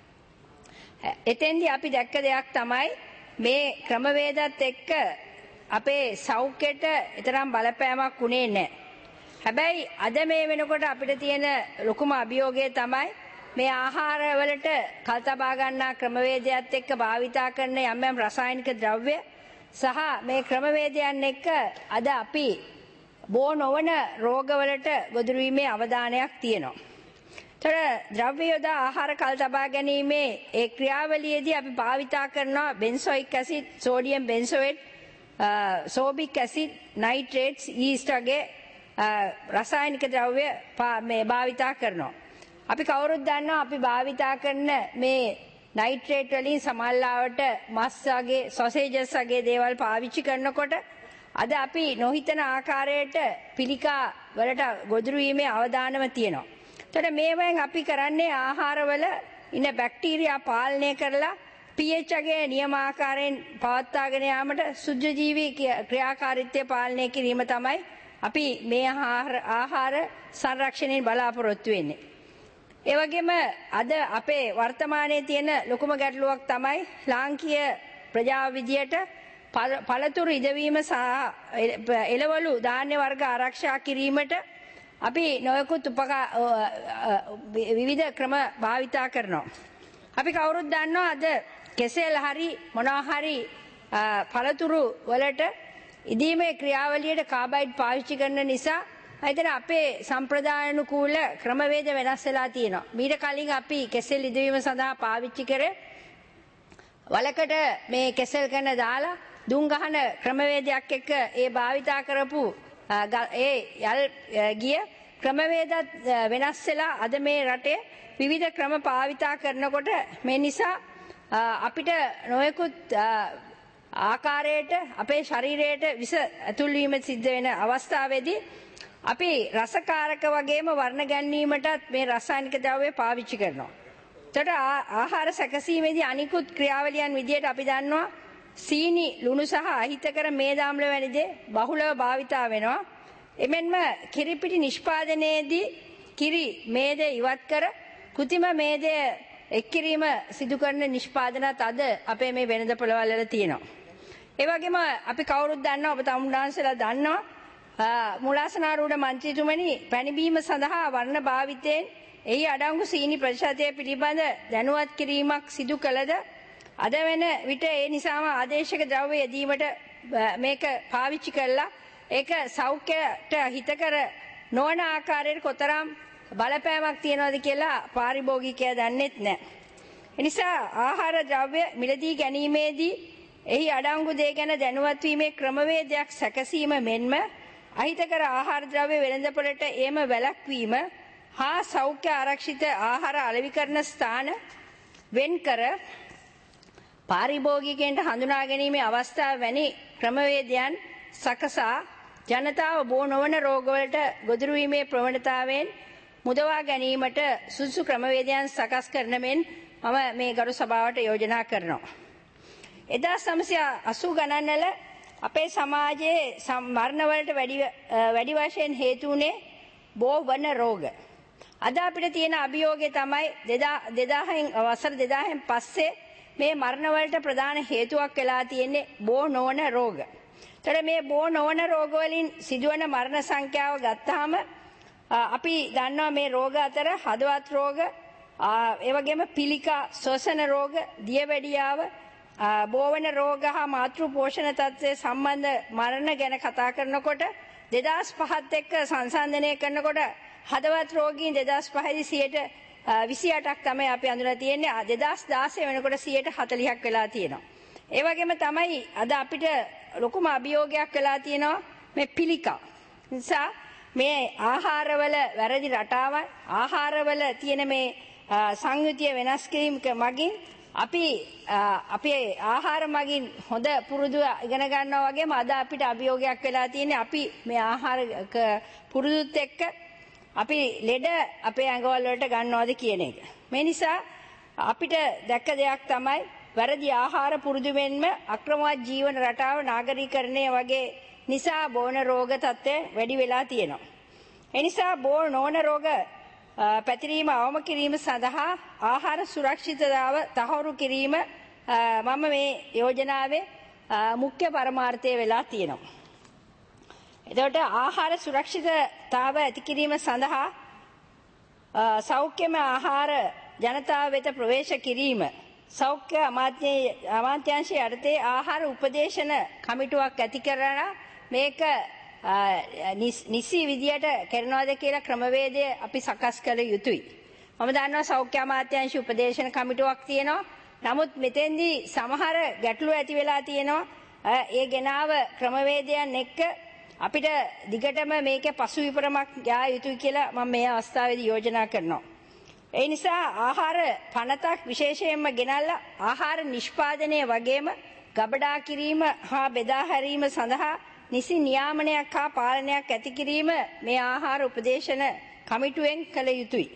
එතෙන්දී අපි දැක්ක දෙයක් තමයි මේ ක්‍රමවේදත් එක්ක අපේ සෞඛ්‍යයට තරම් බලපෑමක් උනේ නැහැ. හැබැයි අද මේ වෙනකොට අපිට තියෙන ලොකුම අභියෝගය තමයි මේ ආහාර වලට කල්තබා ගන්නා ක්‍රමවේදයත් එක්ක භාවිතා කරන යම් යම් රසායනික ද්‍රව්‍ය සහ මේ ක්‍රමවේදයන් එක්ක අද අපි බෝ නොවන රෝගවලට ගොදුරු වීමේ අවධානයක් තියෙනවා. තොර ද්‍රව්‍ය යොදා ආහාර කල්තබා ගැනීමේ ඒ ක්‍රියාවලියේදී අපි භාවිතා කරනවා benzoic acid, sodium benzoate, sorbic acid, nitrates, yeast වගේ රසායනික ද්‍රව්‍ය මේ භාවිතා කරනවා. අපි කවුරුත් දන්නවා අපි භාවිතා කරන මේ නයිට්‍රේට් වලින් සමල්ලාවට මස් වගේ, සොසේජස් වගේ දේවල් පාවිච්චි කරනකොට අද අපි නොහිතන ආකාරයට පිළිකා වලට ගොදුරු වීමේ අවදානම තියෙනවා. එතකොට මේවෙන් අපි කරන්නේ ආහාරවල ඉන්න බැක්ටීරියා පාලනය කරලා pH ගේ නියමාකාරයෙන් පවත්වාගෙන යාමට සුද්ධජීවී ක්‍රියාකාරීත්වය පාලනය කිරීම තමයි අපි මේ ආහාර සංරක්ෂණයෙන් බලාපොරොත්තු වෙන්නේ. ඒ වගේම අද අපේ වර්තමානයේ තියෙන ලොකුම ගැටලුවක් තමයි ලාංකීය ප්‍රජාව විදියට පළතුරු ඉදවීම සහ එළවලු ධාන්‍ය වර්ග ආරක්ෂා කිරීමට අපි නොයෙකුත් උපකා විවිධ ක්‍රම භාවිතා කරනවා. අපි කවුරුත් දන්නවා අද කෙසෙල් හරි මොනවා හරි පළතුරු වලට ඉදීමේ ක්‍රියාවලියට කාබයිඩ් පාවිච්චි කරන නිසා හිතන අපේ සම්ප්‍රදායානුකූල ක්‍රමවේද වෙනස් වෙලා තියෙනවා. මීට කලින් අපි කෙසෙල් ඉදවීම සඳහා පාවිච්චි කරේ වලකට මේ කෙසෙල් කන දාලා දුම් ගහන ක්‍රමවේදයක් එක්ක ඒ භාවිතා කරපු ඒ යල් ගිය ක්‍රමවේදත් වෙනස් වෙලා අද මේ රටේ විවිධ ක්‍රම භාවිතා කරනකොට මේ නිසා අපිට නොයෙකුත් ආකාරයට අපේ ශරීරයට විස ඇතුල් වීම සිද්ධ වෙන අවස්ථාවේදී අපි රසකාරක වගේම වර්ණ ගැන්වීමටත් මේ රසායනික ද්‍රව්‍ය පාවිච්චි කරනවා. එතකොට ආහාර සැකසීමේදී අනිකුත් ක්‍රියාවලියන් විදියට අපි දන්නවා සීනි, ලුණු සහ අහිතකර මේද ආම්ල වැනි දේ බහුලව භාවිතා වෙනවා. එමෙන්ම කිරිපිටි නිෂ්පාදනයේදී කිරි මේද ඉවත් කර කෘතිම මේදය එක් කිරීම සිදු කරන නිෂ්පාදනත් අද අපේ මේ වෙළඳ පොළවල් වල තියෙනවා. ඒ වගේම අපි කවුරුත් දන්නවා, ඔබ තමුන්නාන්සලා දන්නවා මුලාසනාරූඪ මන්ත්‍රීතුමනි පැණිබීම සඳහා වර්ණ භාවිතයෙන් එහි අඩංගු සීනි ප්‍රතිශතය පිළිබඳ දැනුවත් කිරීමක් සිදු කළද අද වෙන විට ඒ නිසාම ආදේශක ද්‍රව්‍ය යෙදීමට මේක පාවිච්චි කළා. ඒක සෞඛ්‍යයට හිතකර නොවන ආකාරයට කොතරම් බලපෑමක් තියනවද කියලා පාරිභෝගිකයා දන්නෙත් නැහැ. ඒ නිසා ආහාර ද්‍රව්‍ය මිලදී ගැනීමේදී එහි අඩංගු දේ ගැන දැනුවත් වීමේ ක්‍රමවේදයක් සැකසීම මෙන්ම අහිතකර ආහාර ද්‍රව්‍ය වෙළඳපොළට ඒම වැළැක්වීම හා සෞඛ්‍ය ආරක්ෂිත ආහාර අලෙවිකරණ ස්ථාන වෙන්කර පාරිභෝගිකයන්ට හඳුනා ගැනීමේ අවස්ථාව වැනි ක්‍රමවේදයන් සකසා ජනතාව බෝ නොවන රෝගවලට ගොදුරු වීමේ ප්‍රවණතාවයෙන් මුදවා ගැනීමට සුදුසු ක්‍රමවේදයන් සකස් කරන මෙන් මම මේ ගරු සභාවට යෝජනා කරනවා. එදා නවසිය අසූ ගණන්වල අපේ සමාජයේ මරණ වලට වැඩි වැඩි වශයෙන් හේතු වුණේ බෝ වන රෝග. අද අපිට තියෙන අභියෝගය තමයි දෙදාහෙන් වසර දෙදාහෙන් පස්සේ මේ මරණ වලට ප්‍රධාන හේතුවක් වෙලා තියෙන්නේ බෝ නොවන රෝග. ඒතර මේ බෝ නොවන රෝග වලින් සිදුවන මරණ සංඛ්‍යාව ගත්තාම අපි දන්නවා මේ රෝග අතර හදවත් රෝග, ඒ වගේම පිළිකා, ශ්වසන රෝග, දියවැඩියාව, බෝවන රෝග හා මාතෘ පෝෂණ තත්ත්වයේ සම්බන්ධ මරණ ගැන කතා කරනකොට දෙදාස් පහත් එක්ක සංසන්දනය කරනකොට හදවත් රෝගීන් දෙදාස් පහේදී සියයට විසි අටක් තමයි අපි අඳුනලා තියෙන්නේ. දෙදාස් දාසය වෙනකොට සියයට හතළිහක් වෙලා තියෙනවා. ඒ වගේම තමයි අද අපිට ලොකුම අභියෝගයක් වෙලා තියෙනවා මේ පිළිකා. නිසා මේ ආහාරවල වැරදි රටාවන් ආහාරවල තියෙන මේ සංයුතිය වෙනස් කිරීම මගින් අපි අපේ ආහාර මගින් හොඳ පුරුදු ඉගෙන ගන්නවා වගේම අද අපිට අභියෝගයක් වෙලා තියෙන්නේ අපි මේ ආහාර පුරුදුත් එක්ක අපි ලෙඩ අපේ ඇඟවල වලට ගන්නවද කියන එක. මේ නිසා අපිට දැක්ක දෙයක් තමයි වැරදි ආහාර පුරුදු වෙන්න අක්‍රමවත් ජීවන රටාව නාගරීකරණය වගේ නිසා බෝන රෝග තත්ත්වය වැඩි වෙලා තියෙනවා. ඒ නිසා බෝ නොවන රෝග පැතිරීම අවම කිරීම සඳහා ආහාර සුරක්ෂිතතාව තහවුරු කිරීම මම මේ යෝජනාවේ මුඛ්‍ය පරමාර්ථය වෙලා තියෙනවා. එතකොට ආහාර සුරක්ෂිතතාව ඇති කිරීම සඳහා සෞඛ්‍යමය ආහාර ජනතාව වෙත ප්‍රවේශ කිරීම සෞඛ්‍ය අමාත්‍යාංශය යටතේ ආහාර උපදේශන කමිටුවක් ඇති කරලා මේක නිසි විදියට කරනවාද කියලා ක්‍රමවේදය අපි සකස් කළ යුතුයි. මම දන්නවා සෞඛ්‍ය අමාත්‍යාංශ උපදේශන කමිටුවක් තියෙනවා. නමුත් මෙතෙන්දී සමහර ගැටලු ඇති වෙලා තියෙනවා. ඒ ගෙනාව ක්‍රමවේදයන් එක්ක අපිට දිගටම මේකේ පසු විපරමක් යා යුතුයි කියලා මම මේ අවස්ථාවේදී යෝජනා කරනවා. ඒ නිසා ආහාර පනතක් විශේෂයෙන්ම ගෙනල්ලා ආහාර නිෂ්පාදනය වගේම ගබඩා කිරීම හා බෙදා හැරීම සඳහා නිසි නියාමනයක් හා පාලනයක් ඇති කිරීම මේ ආහාර උපදේශන කමිටුවෙන් කළ යුතුයි.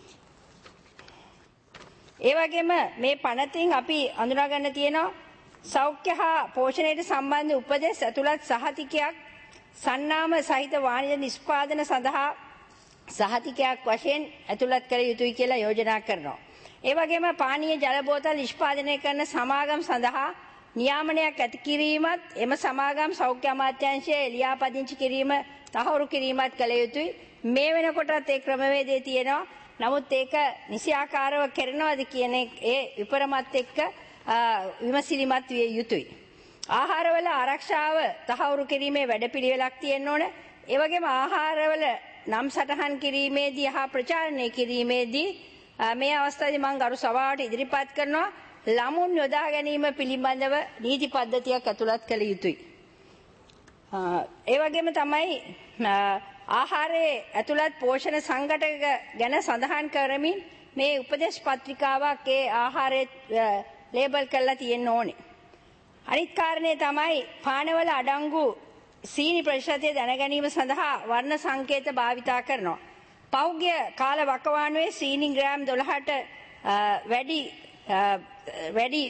ඒ වගේම මේ පනතින් අපි අඳුනා ගන්න තියෙනවා සෞඛ්‍ය හා පෝෂණයට සම්බන්ධ උපදෙස් ඇතුළත් සහතිකයක් සන්නාම සහිත වාණිජ නිෂ්පාදන සඳහා සහතිකයක් වශයෙන් ඇතුළත් කළ යුතුයි කියලා යෝජනා කරනවා. ඒ වගේම පානීය ජල බෝතල් නිෂ්පාදනය කරන සමාගම් සඳහා නියාමනයක් ඇති කිරීමත් එම සමාගම් සෞඛ්‍ය අමාත්‍යාංශයේ ලියාපදිංචි කිරීම තහවුරු කිරීමත් කළ යුතුයි. මේ වෙනකොටත් ඒ ක්‍රමවේදය තියෙනවා. නමුත් ඒක නිසියාකාරව කරනවද කියන ඒ විපරමත් එක්ක විමසිලිමත් විය යුතුයි. ආහාරවල ආරක්ෂාව තහවුරු කිරීමේ වැඩපිළිවෙලක් තියෙන්න ඕන. ඒ වගේම ආහාරවල නම් සටහන් කිරීමේදී හා ප්‍රචාරණය කිරීමේදී මේ අවස්ථාවේ මම ගරු සභාවට ඉදිරිපත් කරනවා ළමුන් යොදා ගැනීම පිළිබඳව නීති පද්ධතියක් ඇතුළත් කළ යුතුයි. ඒ වගේම තමයි ආහාරයේ ඇතුළත් පෝෂණ සංඝටක ගැන සඳහන් කරමින් මේ උපදේශ පත්‍රිකාවක් ඒ ආහාරයේ ලේබල් කරලා තියෙන්න ඕනේ. අනිත් කාරණේ තමයි පානවල අඩංගු සීනි ප්‍රතිශතය දැනගැනීම සඳහා වර්ණ සංකේත භාවිතා කරනවා. පෞද්ගල කාල වකවානුවේ සීනි ග්‍රෑම් දොළහට වැඩි වැඩි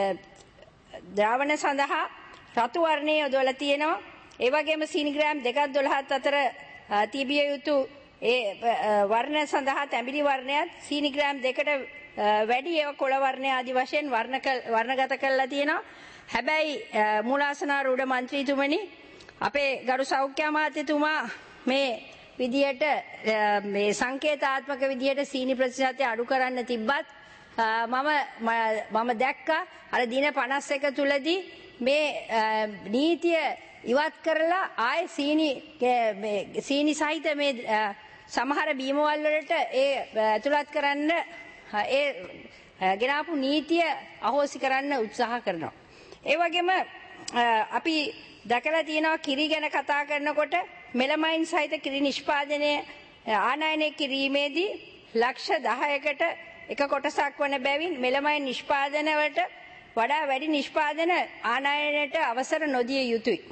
ද්‍රාවණ සඳහා රතු වර්ණය යොදවලා තියෙනවා. ඒ වගේම සීනි ග්‍රෑම් දෙකක් දොළහත් අතර තිබිය යුතු ඒ වර්ණ සඳහා තැඹිලි වර්ණයත් සීනි ග්‍රෑම් දෙකට වැඩි ඒවා කොළ වර්ණය ආදි වශයෙන් වර්ණ වර්ණගත කරලා තියෙනවා. හැබැයි මූලාසනාරූඪ මන්ත්‍රීතුමනි අපේ ගරු සෞඛ්‍ය අමාත්‍යතුමා මේ විදියට මේ සංකේතාත්මක විදියට සීනි ප්‍රතිශතය අඩු කරන්න තිබ්බත් මම මම දැක්කා අර දින පනස් එක තුලදී මේ නීතිය ඉවත් කරලා ආයේ සීනි සීනි සහිත මේ සමහර බීමවල වලට ඒ ඇතුළත් කරන්න ඒ ගෙනාපු නීතිය අහෝසි කරන්න උත්සාහ කරනවා. ඒ වගේම අපි දැකලා තියෙනවා කිරි ගැන කතා කරනකොට මෙලමයින් සහිත කිරි නිෂ්පාදනය ආනයනය කිරීමේදී ලක්ෂ දහයකට එක කොටසක් වන බැවින් මෙලමයින් නිෂ්පාදන වලට වඩා වැඩි නිෂ්පාදන ආනයනයට අවසර නොදිය යුතුයි.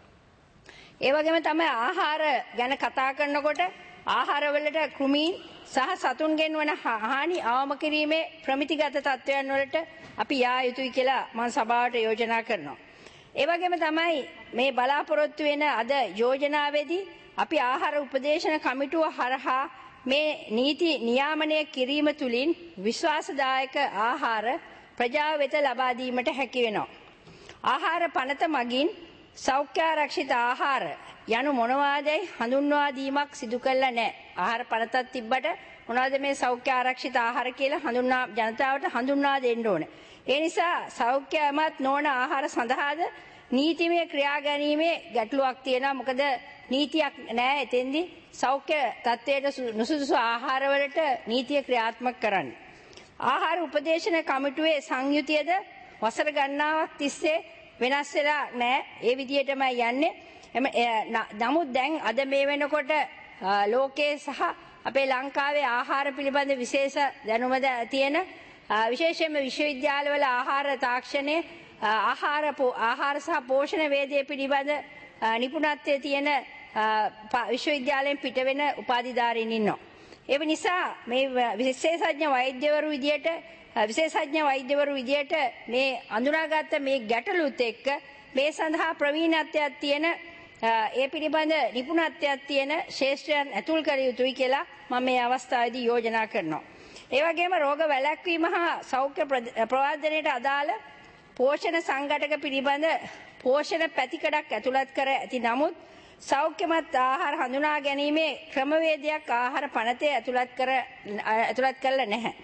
ඒ වගේම තමයි ආහාර ගැන කතා කරනකොට ආහාරවලට කෘමීන් සහ සතුන්ගෙන් වන හානි අවම කිරීමේ ප්‍රමිතිගත තත්ත්වයන් වලට අපි යා යුතුයි කියලා මම සභාවට යෝජනා කරනවා. ඒ වගේම තමයි මේ බලාපොරොත්තු වෙන අද යෝජනාවේදී අපි ආහාර උපදේශන කමිටුව හරහා මේ නීති නියාමනය කිරීම තුළින් විශ්වාසදායක ආහාර ප්‍රජාව වෙත ලබා දීමට හැකි වෙනවා. ආහාර පනත මගින් සෞඛ්‍යාරක්ෂිත ආහාර යනු මොනවාදයි හඳුන්වා දීමක් සිදු කළා නැහැ. ආහාර පනතක් තිබ්බට මොනවද මේ සෞඛ්‍ය ආරක්ෂිත ආහාර කියලා හඳුන්වා ජනතාවට හඳුන්වා දෙන්න ඕනේ. ඒ නිසා සෞඛ්‍යමත් නොවන ආහාර සඳහාද නීතිමය ක්‍රියා ගැනීමේ ගැටලුවක් තියෙනවා. මොකද නීතියක් නැහැ එතෙන්දී සෞඛ්‍ය තත්ත්වයට නුසුදුසු ආහාරවලට නීතිය ක්‍රියාත්මක කරන්න. ආහාර උපදේශන කමිටුවේ සංයුතියද වසර ගණනාවක් තිස්සේ වෙනස් වෙලා නැහැ. ඒ විදිහටම යන්නේ. නමුත් දැන් අද මේ වෙනකොට ලෝකයේ සහ අපේ ලංකාවේ ආහාර පිළිබඳ විශේෂ දැනුම තියෙන විශේෂයෙන්ම විශ්වවිද්‍යාලවල ආහාර තාක්ෂණයේ ආහාර ආහාර සහ පෝෂණ වේදයේ පිළිබඳ නිපුණත්වයේ තියෙන විශ්වවිද්‍යාලයෙන් පිට වෙන උපාධිධාරීන් ඉන්නවා. ඒ නිසා මේ විශේෂඥ වෛද්‍යවරු විදියට විශේෂඥ වෛද්‍යවරු විදියට මේ අඳුනාගත්ත මේ ගැටලුත් එක්ක මේ සඳහා ප්‍රවීණත්වයක් තියෙන ඒ පිළිබඳ නිපුණත්වයක් තියෙන ශාස්ත්‍රයන් ඇතුල් කර යුතුයි කියලා මම මේ අවස්ථාවේදී යෝජනා කරනවා. ඒ වගේම රෝග වැළැක්වීම හා සෞඛ්‍ය ප්‍රවර්ධනයට අදාළ පෝෂණ සංඝටක පිළිබඳ පෝෂණ පැතිකඩක් ඇතුළත් කර ඇති නමුත් සෞඛ්‍යමත් ආහාර හඳුනා ගැනීමේ ක්‍රමවේදයක් ආහාර පනතේ ඇතුළත් කර ඇතුළත් කරලා නැහැ.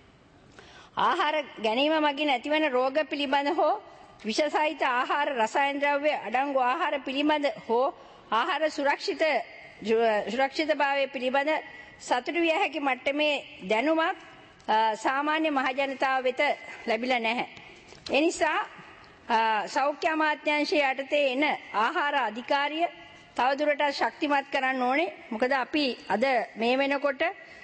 ආහාර ගැනීම මගින් ඇතිවන රෝග පිළිබඳ හෝ විෂසහිත ආහාර රසායන ද්‍රව්‍ය අඩංගු ආහාර පිළිබඳ හෝ ආහාර සුරක්ෂිත සුරක්ෂිතභාවය පිළිබඳ සතුටු විය හැකි මට්ටමේ දැනුමක් සාමාන්‍ය මහජනතාව වෙත ලැබිලා නැහැ. ඒ නිසා සෞඛ්‍ය අමාත්‍යාංශය යටතේ එන ආහාර අධිකාරිය තවදුරටත් ශක්තිමත් කරන්න ඕනේ. මොකද අපි අද මේ වෙනකොට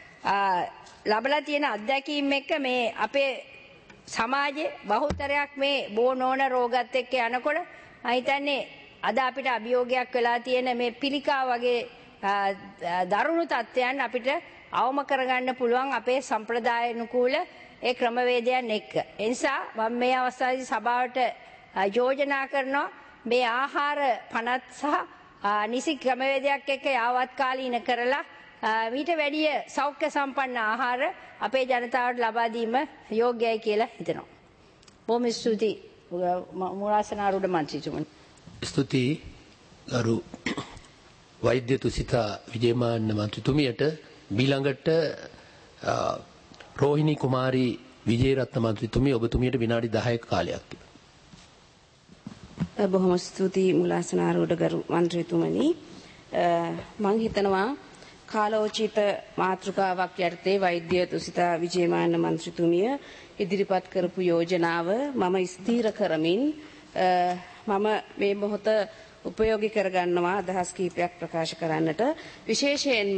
ලබලා තියෙන අත්දැකීම් එක්ක මේ අපේ සමාජයේ බහුතරයක් මේ බෝ නොවන රෝගات එක්ක යනකොට මම හිතන්නේ අද අපිට අභියෝගයක් වෙලා තියෙන මේ පිළිකා වගේ දරුණු තත්ත්වයන් අපිට අවම කරගන්න පුළුවන් අපේ සම්ප්‍රදාය අනුකූල ඒ ක්‍රමවේදයන් එක්ක. ඒ නිසා මම මේ අවස්ථාවේදී සභාවට යෝජනා කරනවා මේ ආහාර පනත් සහ නිසි ක්‍රමවේදයක් එක්ක යාවත්කාලීන කරලා ඊට වැඩිය සෞඛ්‍ය සම්පන්න ආහාර අපේ ජනතාවට ලබා දීම යෝග්‍යයි කියලා හිතනවා. බොහොම ස්තුතියි මුලාසනාරූඪ මන්ත්‍රීතුමනි. ස්තුතියි ගරු වෛද්‍ය තුසිතා විජේමාන්න මන්ත්‍රීතුමියට. ඊළඟට රෝහිණී කුමාරී විජේරත්න මන්ත්‍රීතුමිය ඔබතුමියට විනාඩි දහයක කාලයක් තිබෙනවා. බොහොම ස්තුතියි මුලාසනාරූඪ ගරු මන්ත්‍රීතුමනි. මම හිතනවා කාලෝචිත මාතෘකාවක් යටතේ වෛද්‍ය තුසිතා විජේමාන්න මන්ත්‍රීතුමිය ඉදිරිපත් කරපු යෝජනාව මම ස්ථීර කරමින් මම මේ මොහොත උපයෝගී කරගන්නවා අදහස් කිහිපයක් ප්‍රකාශ කරන්නට. විශේෂයෙන්ම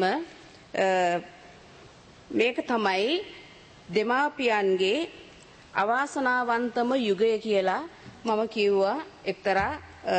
මේක තමයි දෙමාපියන්ගේ අවාසනාවන්තම යුගය කියලා මම කිව්වා එක්තරා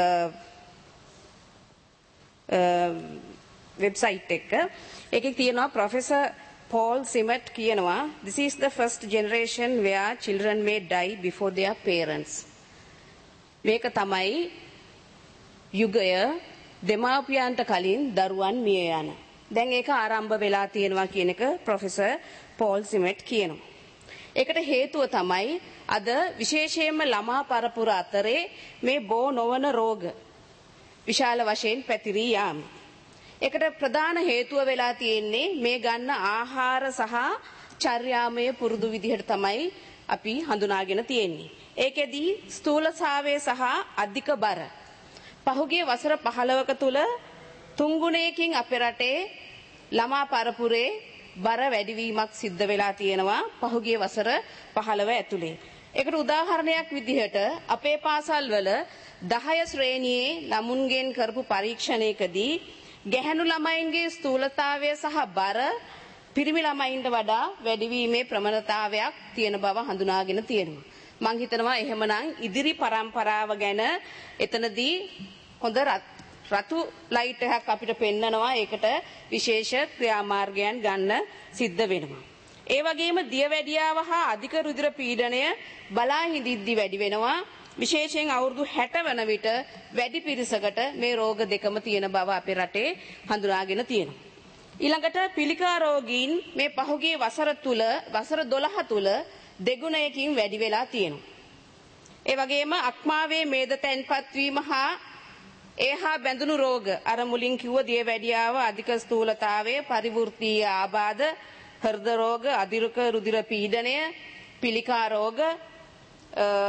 වෙබ්සයිට් එක. ඒකේ තියෙනවා ප්‍රොෆෙසර් පෝල් සිමට් කියනවා this is the first generation where children may die before their parents. මේක තමයි යුගය දෙමාපියන්ට කලින් දරුවන් මිය යන. දැන් ඒක ආරම්භ වෙලා තියෙනවා කියන එක ප්‍රොෆෙසර් පෝල් සිමට් කියනවා. ඒකට හේතුව තමයි අද විශේෂයෙන්ම ළමා පරපුර අතරේ මේ බෝ නොවන රෝග විශාල වශයෙන් පැතිරී යාම. ඒකට ප්‍රධාන හේතුව වෙලා තියෙන්නේ මේ ගන්න ආහාර සහ චර්යාමය පුරුදු විදිහට තමයි අපි හඳුනාගෙන තියෙන්නේ. ඒකෙදී ස්ථූලතාවය සහ අධික බර පහුගිය වසර පහළවක තුල තුන් ගුණයකින් අපේ රටේ ළමා පරපුරේ බර වැඩිවීමක් සිද්ධ වෙලා තියෙනවා පහුගිය වසර පහළව ඇතුලේ. ඒකට උදාහරණයක් විදිහට අපේ පාසල්වල දහය ශ්‍රේණියේ ළමුන්ගෙන් කරපු පරීක්ෂණයකදී ගැහැණු ළමයින්ගේ ස්ථූලතාවය සහ බර පිරිමි ළමයින්ට වඩා වැඩිවීමේ ප්‍රවණතාවයක් තියෙන බව හඳුනාගෙන තියෙනවා. මම හිතනවා එහෙමනම් ඉදිරි පරම්පරාව ගැන එතනදී හොඳ රතු ලයිට් එකක් අපිට පෙන්නනවා. ඒකට විශේෂ ක්‍රියාමාර්ගයන් ගන්න සිද්ධ වෙනවා. ඒ වගේම දියවැඩියාව හා අධික රුධිර පීඩනය බලා හිඳිද්දි වැඩි වෙනවා. විශේෂයෙන් අවුරුදු හැට වන විට වැඩි පිරිසකට මේ රෝග දෙකම තියෙන බව අපේ රටේ හඳුනාගෙන තියෙනවා. ඊළඟට පිළිකා රෝගීන් මේ පහුගිය වසර තුල වසර දොළහ තුල දෙගුණයකින් වැඩි වෙලා තියෙනවා. ඒ වගේම අක්මාවේ මේද තැන්පත් වීම හා ඒහා බැඳුණු රෝග අර මුලින් කිව්ව දියවැඩියාව අධික ස්ථූලතාවය පරිවෘත්තීය ආබාධ හෘද රෝග අධිරුක රුධිර පීඩනය පිළිකා රෝග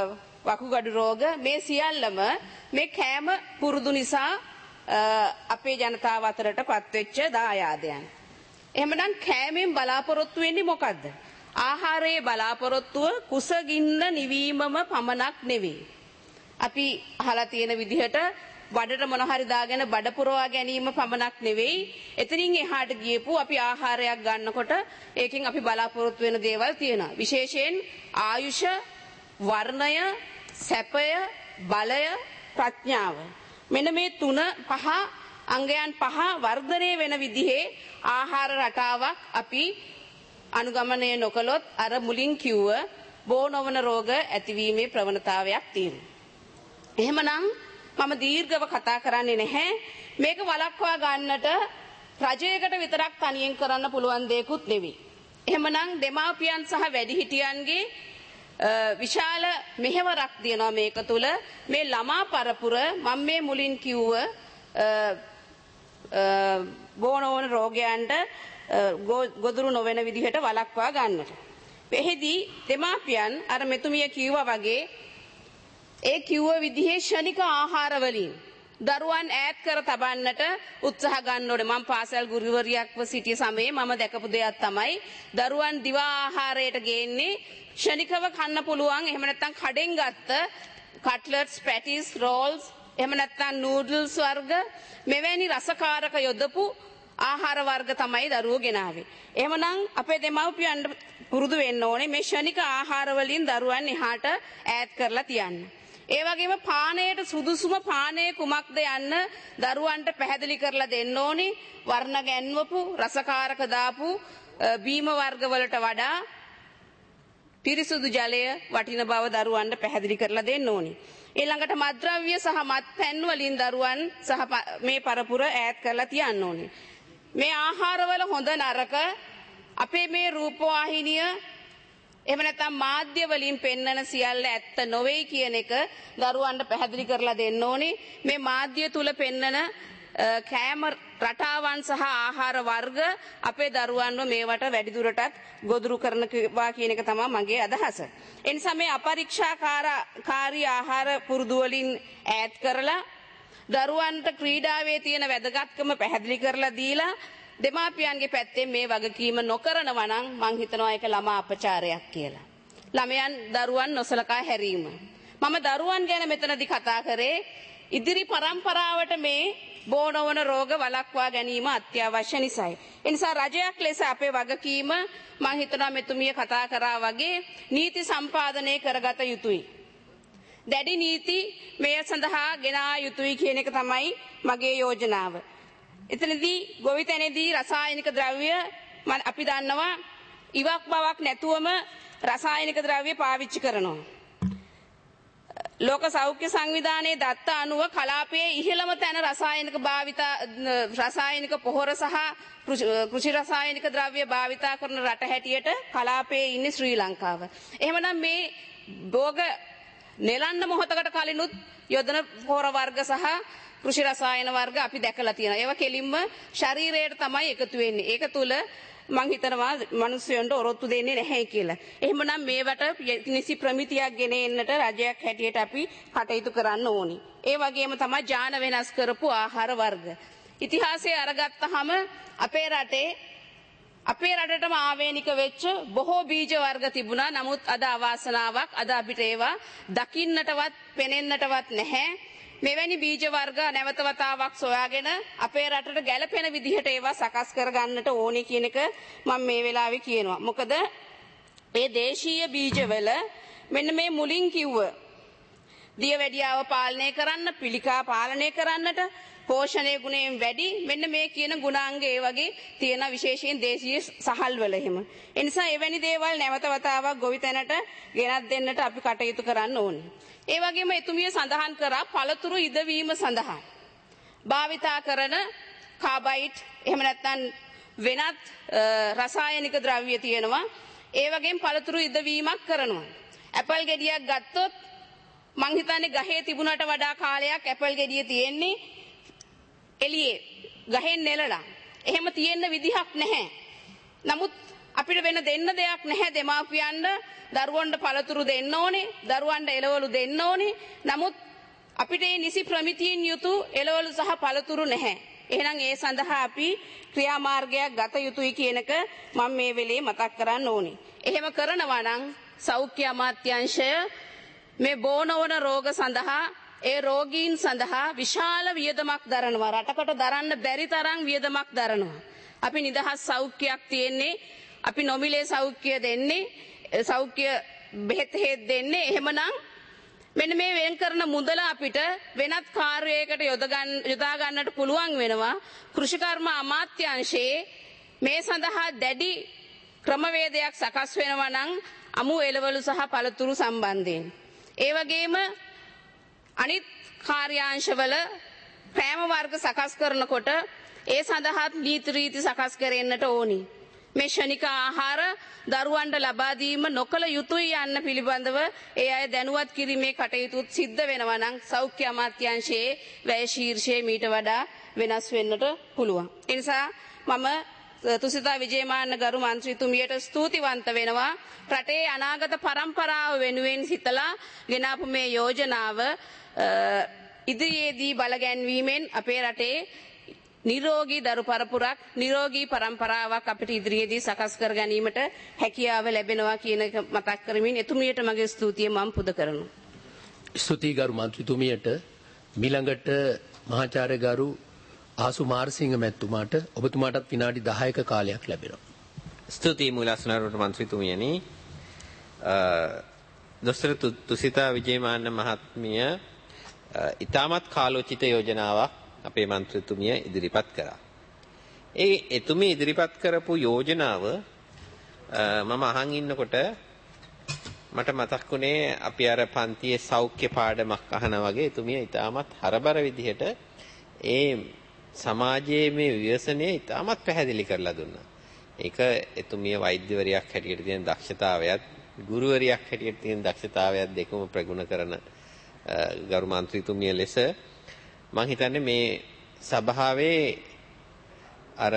වකුගඩු රෝග මේ සියල්ලම මේ කෑම පුරුදු නිසා අපේ ජනතාව අතරට පත්වෙච්ච දායාදයන්. එහෙමනම් කෑමෙන් බලාපොරොත්තු වෙන්නේ මොකද්ද? ආහාරයේ බලාපොරොත්තුව කුසගින්න නිවීමම පමණක් නෙවෙයි. අපි අහලා තියෙන විදිහට බඩට මොන හරි දාගෙන බඩ පුරවා ගැනීම පමණක් නෙවෙයි. එතනින් එහාට ගියපු අපි ආහාරයක් ගන්නකොට ඒකෙන් අපි බලාපොරොත්තු වෙන දේවල් තියෙනවා. විශේෂයෙන් ආයුෂ, වර්ණය, සැපය, බලය, ප්‍රඥාව. මෙන්න මේ තුන පහ අංගයන් පහ වර්ධනය වෙන විදිහේ ආහාර රටාවක් අපි අනුගමනය නොකළොත් අර මුලින් කිව්ව බෝ නොවන රෝග ඇතිවීමේ ප්‍රවණතාවයක් තියෙනවා. එහෙමනම් මම දීර්ඝව කතා කරන්නේ නැහැ. මේක වළක්වා ගන්නට රජයකට විතරක් තනියෙන් කරන්න පුළුවන් දෙයක්ුත් නෙවෙයි. එහෙමනම් දෙමාපියන් සහ වැඩිහිටියන්ගේ විශාල මෙහෙවරක් දිනනවා මේක තුල. මේ ළමා පරපුර මම මේ මුලින් කිව්ව බෝ නොවන රෝගයන්ට ගොදුරු නොවන විදිහට වළක්වා ගන්නට. එෙහිදී දෙමාපියන් අර මෙතුමිය කිව්වා වගේ ඒ කිව්ව විදිහේ ශනික ආහාර වලින් දරුවන් ඈත් කර තබන්නට උත්සාහ ගන්න ඕනේ. මම පාසල් ගුරුවරියක්ව සිටිය සමයේ මම දැකපු දෙයක් තමයි දරුවන් දිවා ආහාරයට ගේන්නේ ශනිකව කන්න පුළුවන්. එහෙම නැත්නම් කඩෙන් ගත්ත කට්ලට්ස්, පැටිස්, රෝල්ස්, එහෙම නැත්නම් නූඩල්ස් වර්ග මෙවැනි රසකාරක යොදපු ආහාර වර්ග තමයි දරුවෝ ගෙනාවේ. එහෙමනම් අපේ දෙමව්පියන්ට පුරුදු වෙන්න ඕනේ මේ ශනික ආහාර වලින් දරුවන් එහාට ඈත් කරලා තියන්න. ඒ වගේම පානයට සුදුසුම පානය කුමක්ද යන්න දරුවන්ට පැහැදිලි කරලා දෙන්න ඕනේ. වර්ණ ගැන්වපු රසකාරක දාපු බීම වර්ග වලට වඩා පිරිසුදු ජලය වටින බව දරුවන්ට පැහැදිලි කරලා දෙන්න ඕනේ. ඊළඟට මත්ද්‍රව්‍ය සහ මත්පැන් වලින් දරුවන් සහ මේ පරපුර ඈත් කරලා තියන්න ඕනේ. මේ ආහාරවල හොඳ නරක අපේ මේ රූපවාහිනිය එහෙම නැත්නම් මාධ්‍ය වලින් පෙන්වන සියල්ල ඇත්ත නොවේ කියන එක දරුවන්ට පැහැදිලි කරලා දෙන්න ඕනේ. මේ මාධ්‍ය තුල පෙන්වන කෑම රටාවන් සහ ආහාර වර්ග අපේ දරුවන්ව මේවට වැඩි දුරටත් ගොදුරු කරනවා කියන එක තමයි මගේ අදහස. ඒ නිසා මේ අපරීක්ෂාකාරී ආහාර පුරුදු වලින් ඈත් කරලා දරුවන්ට ක්‍රීඩාවේ තියෙන වැදගත්කම පැහැදිලි කරලා දීලා දෙමාපියන්ගේ පැත්තෙන් මේ වගකීම නොකරනවා නම් මං හිතනවා ඒක ළමා අපචාරයක් කියලා. ළමයන් දරුවන් නොසලකා හැරීම. මම දරුවන් ගැන මෙතනදී කතා කරේ ඉදිරි පරම්පරාවට මේ බෝ නොවන රෝග වළක්වා ගැනීම අත්‍යවශ්‍ය නිසායි. ඒ නිසා රජයක් ලෙස අපේ වගකීම මං හිතනවා මෙතුමිය කතා කරා වගේ නීති සම්පාදනය කරගත යුතුයි. දැඩි නීති මේ සඳහා ගෙනා යුතුයි කියන එක තමයි මගේ යෝජනාව. එතනදී ගොවිතැනේදී රසායනික ද්‍රව්‍ය අපි දන්නවා ඉවක් බවක් නැතුවම රසායනික ද්‍රව්‍ය පාවිච්චි කරනවා. ලෝක සෞඛ්‍ය සංවිධානයේ දත්ත අනුව කලාපයේ ඉහළම තැන රසායනික භාවිතා රසායනික පොහොර සහ කෘෂි රසායනික ද්‍රව්‍ය භාවිතා කරන රට හැටියට කලාපයේ ඉන්නේ ශ්‍රී ලංකාව. එහෙමනම් මේ භෝග නෙලන්න මොහොතකට කලිනුත් යොදන පොහොර වර්ග සහ කෘෂි රසායන වර්ග අපි දැකලා තියෙනවා. ඒවා කෙලින්ම ශරීරයට තමයි එකතු වෙන්නේ. ඒක තුල මං හිතනවා මිනිස්සුන්ට ඔරොත්තු දෙන්නේ නැහැ කියලා. එහෙමනම් මේවට නිසි ප්‍රමිතියක් ගෙන එන්නට රජයක් හැටියට අපි කටයුතු කරන්න ඕනි. ඒ වගේම තමයි ජාන වෙනස් කරපු ආහාර වර්ග. ඉතිහාසයේ අරගත්තාම අපේ රටේ අපේ රටටම ආවේනික වෙච්ච බොහෝ බීජ වර්ග තිබුණා. නමුත් අද අවාසනාවක් අද අපිට ඒවා දකින්නටවත් පෙනෙන්නටවත් නැහැ. මෙවැනි බීජ වර්ග නැවත වතාවක් සොයාගෙන අපේ රටට ගැළපෙන විදිහට ඒවා සකස් කර ගන්නට ඕනේ කියන එක මම මේ වෙලාවේ කියනවා. මොකද මේ දේශීය බීජවල මෙන්න මේ මුලින් කිව්ව දියවැඩියාව පාලනය කරන්න, පිළිකා පාලනය කරන්නට, පෝෂණයේ ගුණයෙන් වැඩි මෙන්න මේ කියන ගුණාංග ඒ වගේ තියෙන විශේෂයෙන් දේශීය සහල් වල එහෙම. ඒ නිසා එවැනි දේවල් නැවත වතාවක් ගොවිතැනට ගෙනත් දෙන්නට අපි කටයුතු කරන්න ඕනේ. ඒ වගේම එතුමිය සඳහන් කරා පළතුරු ඉදවීම සඳහා භාවිතා කරන කාබයිඩ් එහෙම නැත්නම් වෙනත් රසායනික ද්‍රව්‍ය තියෙනවා. ඒ වගේම පළතුරු ඉදවීමක් කරනවා. ඇපල් ගෙඩියක් ගත්තොත් මං හිතන්නේ ගහේ තිබුණට වඩා කාලයක් ඇපල් ගෙඩිය තියෙන්නේ එළියේ ගහෙන් නෙලලා. එහෙම තියෙන්න විදිහක් නැහැ. නමුත් අපිට වෙන දෙන්න දෙයක් නැහැ දෙමාපියන්ට දරුවන්ට පළතුරු දෙන්න ඕනේ දරුවන්ට එළවලු දෙන්න ඕනේ නමුත් අපිට මේ නිසි ප්‍රමිතියෙන් යුතු එළවලු සහ පළතුරු නැහැ එහෙනම් ඒ සඳහා අපි ක්‍රියාමාර්ගයක් ගත යුතුයි කියන එක මම මේ වෙලේ මතක් කරන්න ඕනේ එහෙම කරනවා නම් සෞඛ්‍ය අමාත්‍යාංශය මේ බෝනවන රෝග සඳහා ඒ රෝගීන් සඳහා විශාල වියදමක් දරනවා රටකට දරන්න බැරි තරම් වියදමක් දරනවා අපි නිදහස් සෞඛ්‍යයක් තියෙන්නේ අපි නොමිලේ සෞඛ්‍ය දෙන්නේ සෞඛ්‍ය බෙහෙත් හේත් දෙන්නේ එහෙමනම් මෙන්න මේ වෙන් කරන මුදල අපිට වෙනත් කාර්යයකට යොදා ගන්නට පුළුවන් වෙනවා කෘෂිකර්ම අමාත්‍යාංශයේ මේ සඳහා දැඩි ක්‍රමවේදයක් සකස් වෙනවා නම් අමු එළවලු සහ පළතුරු සම්බන්ධයෙන් ඒ වගේම අනිත් කාර්යාංශවල ප්‍රෑම වර්ග සකස් කරනකොට ඒ සඳහා නීති රීති සකස් කරෙන්නට ඕනි. මේ ශනික ආහාර දරුවන්ට ලබා දීම නොකළ යුතුයි යන්න පිළිබඳව ඒ අය දැනුවත් කිරීමේ කටයුතු සිද්ධ වෙනවා නම් සෞඛ්‍ය අමාත්‍යාංශයේ වැය ශීර්ෂයේ මීට වඩා වෙනස් වෙන්නට පුළුවන්. ඒ නිසා මම තුසිතා විජේමාන්න ගරු මන්ත්‍රීතුමියට ස්තුතිවන්ත වෙනවා රටේ අනාගත පරම්පරාව වෙනුවෙන් සිතලා ගෙනාපු මේ යෝජනාව ඉදිරියේදී බලගැන්වීමෙන් අපේ රටේ නිරෝගී දරු පරපුරක් නිරෝගී පරම්පරාවක් අපිට ඉදිරියේදී සකස් කර ගැනීමට හැකියාව ලැබෙනවා කියන එක මතක් කරමින් එතුමියට මගේ ස්තුතිය මම පුද කරනවා. ස්තුතියි ගරු මන්ත්‍රීතුමියට මිළඟට මහාචාර්ය ගරු ආසු මාර්සිංහ මැතිතුමාට ඔබතුමාටත් විනාඩි දහයක කාලයක් ලැබෙනවා. ස්තුතියි මූලාසනාරූඪ මන්ත්‍රීතුමියනි. දොස්තර තුසිතා විජේමාන්න මහත්මිය ඉතාමත් කාලෝචිත යෝජනාවක් අපේ මන්ත්‍රීතුමිය ඉදිරිපත් කරා. ඒ එතුමිය ඉදිරිපත් කරපු යෝජනාව මම අහන් ඉන්නකොට මට මතක් වුණේ අපි අර පන්තියේ සෞඛ්‍ය පාඩමක් අහන වගේ එතුමිය ඉතාමත් හරබර විදිහට ඒ සමාජයේ මේ ව්‍යසනය ඉතාමත් පැහැදිලි කරලා දුන්නා. ඒක එතුමිය වෛද්‍යවරියක් හැටියට තියෙන දක්ෂතාවයත් ගුරුවරියක් හැටියට තියෙන දක්ෂතාවයත් දෙකම ප්‍රගුණ කරන ගරු මන්ත්‍රීතුමිය ලෙස මම හිතන්නේ මේ සභාවේ අර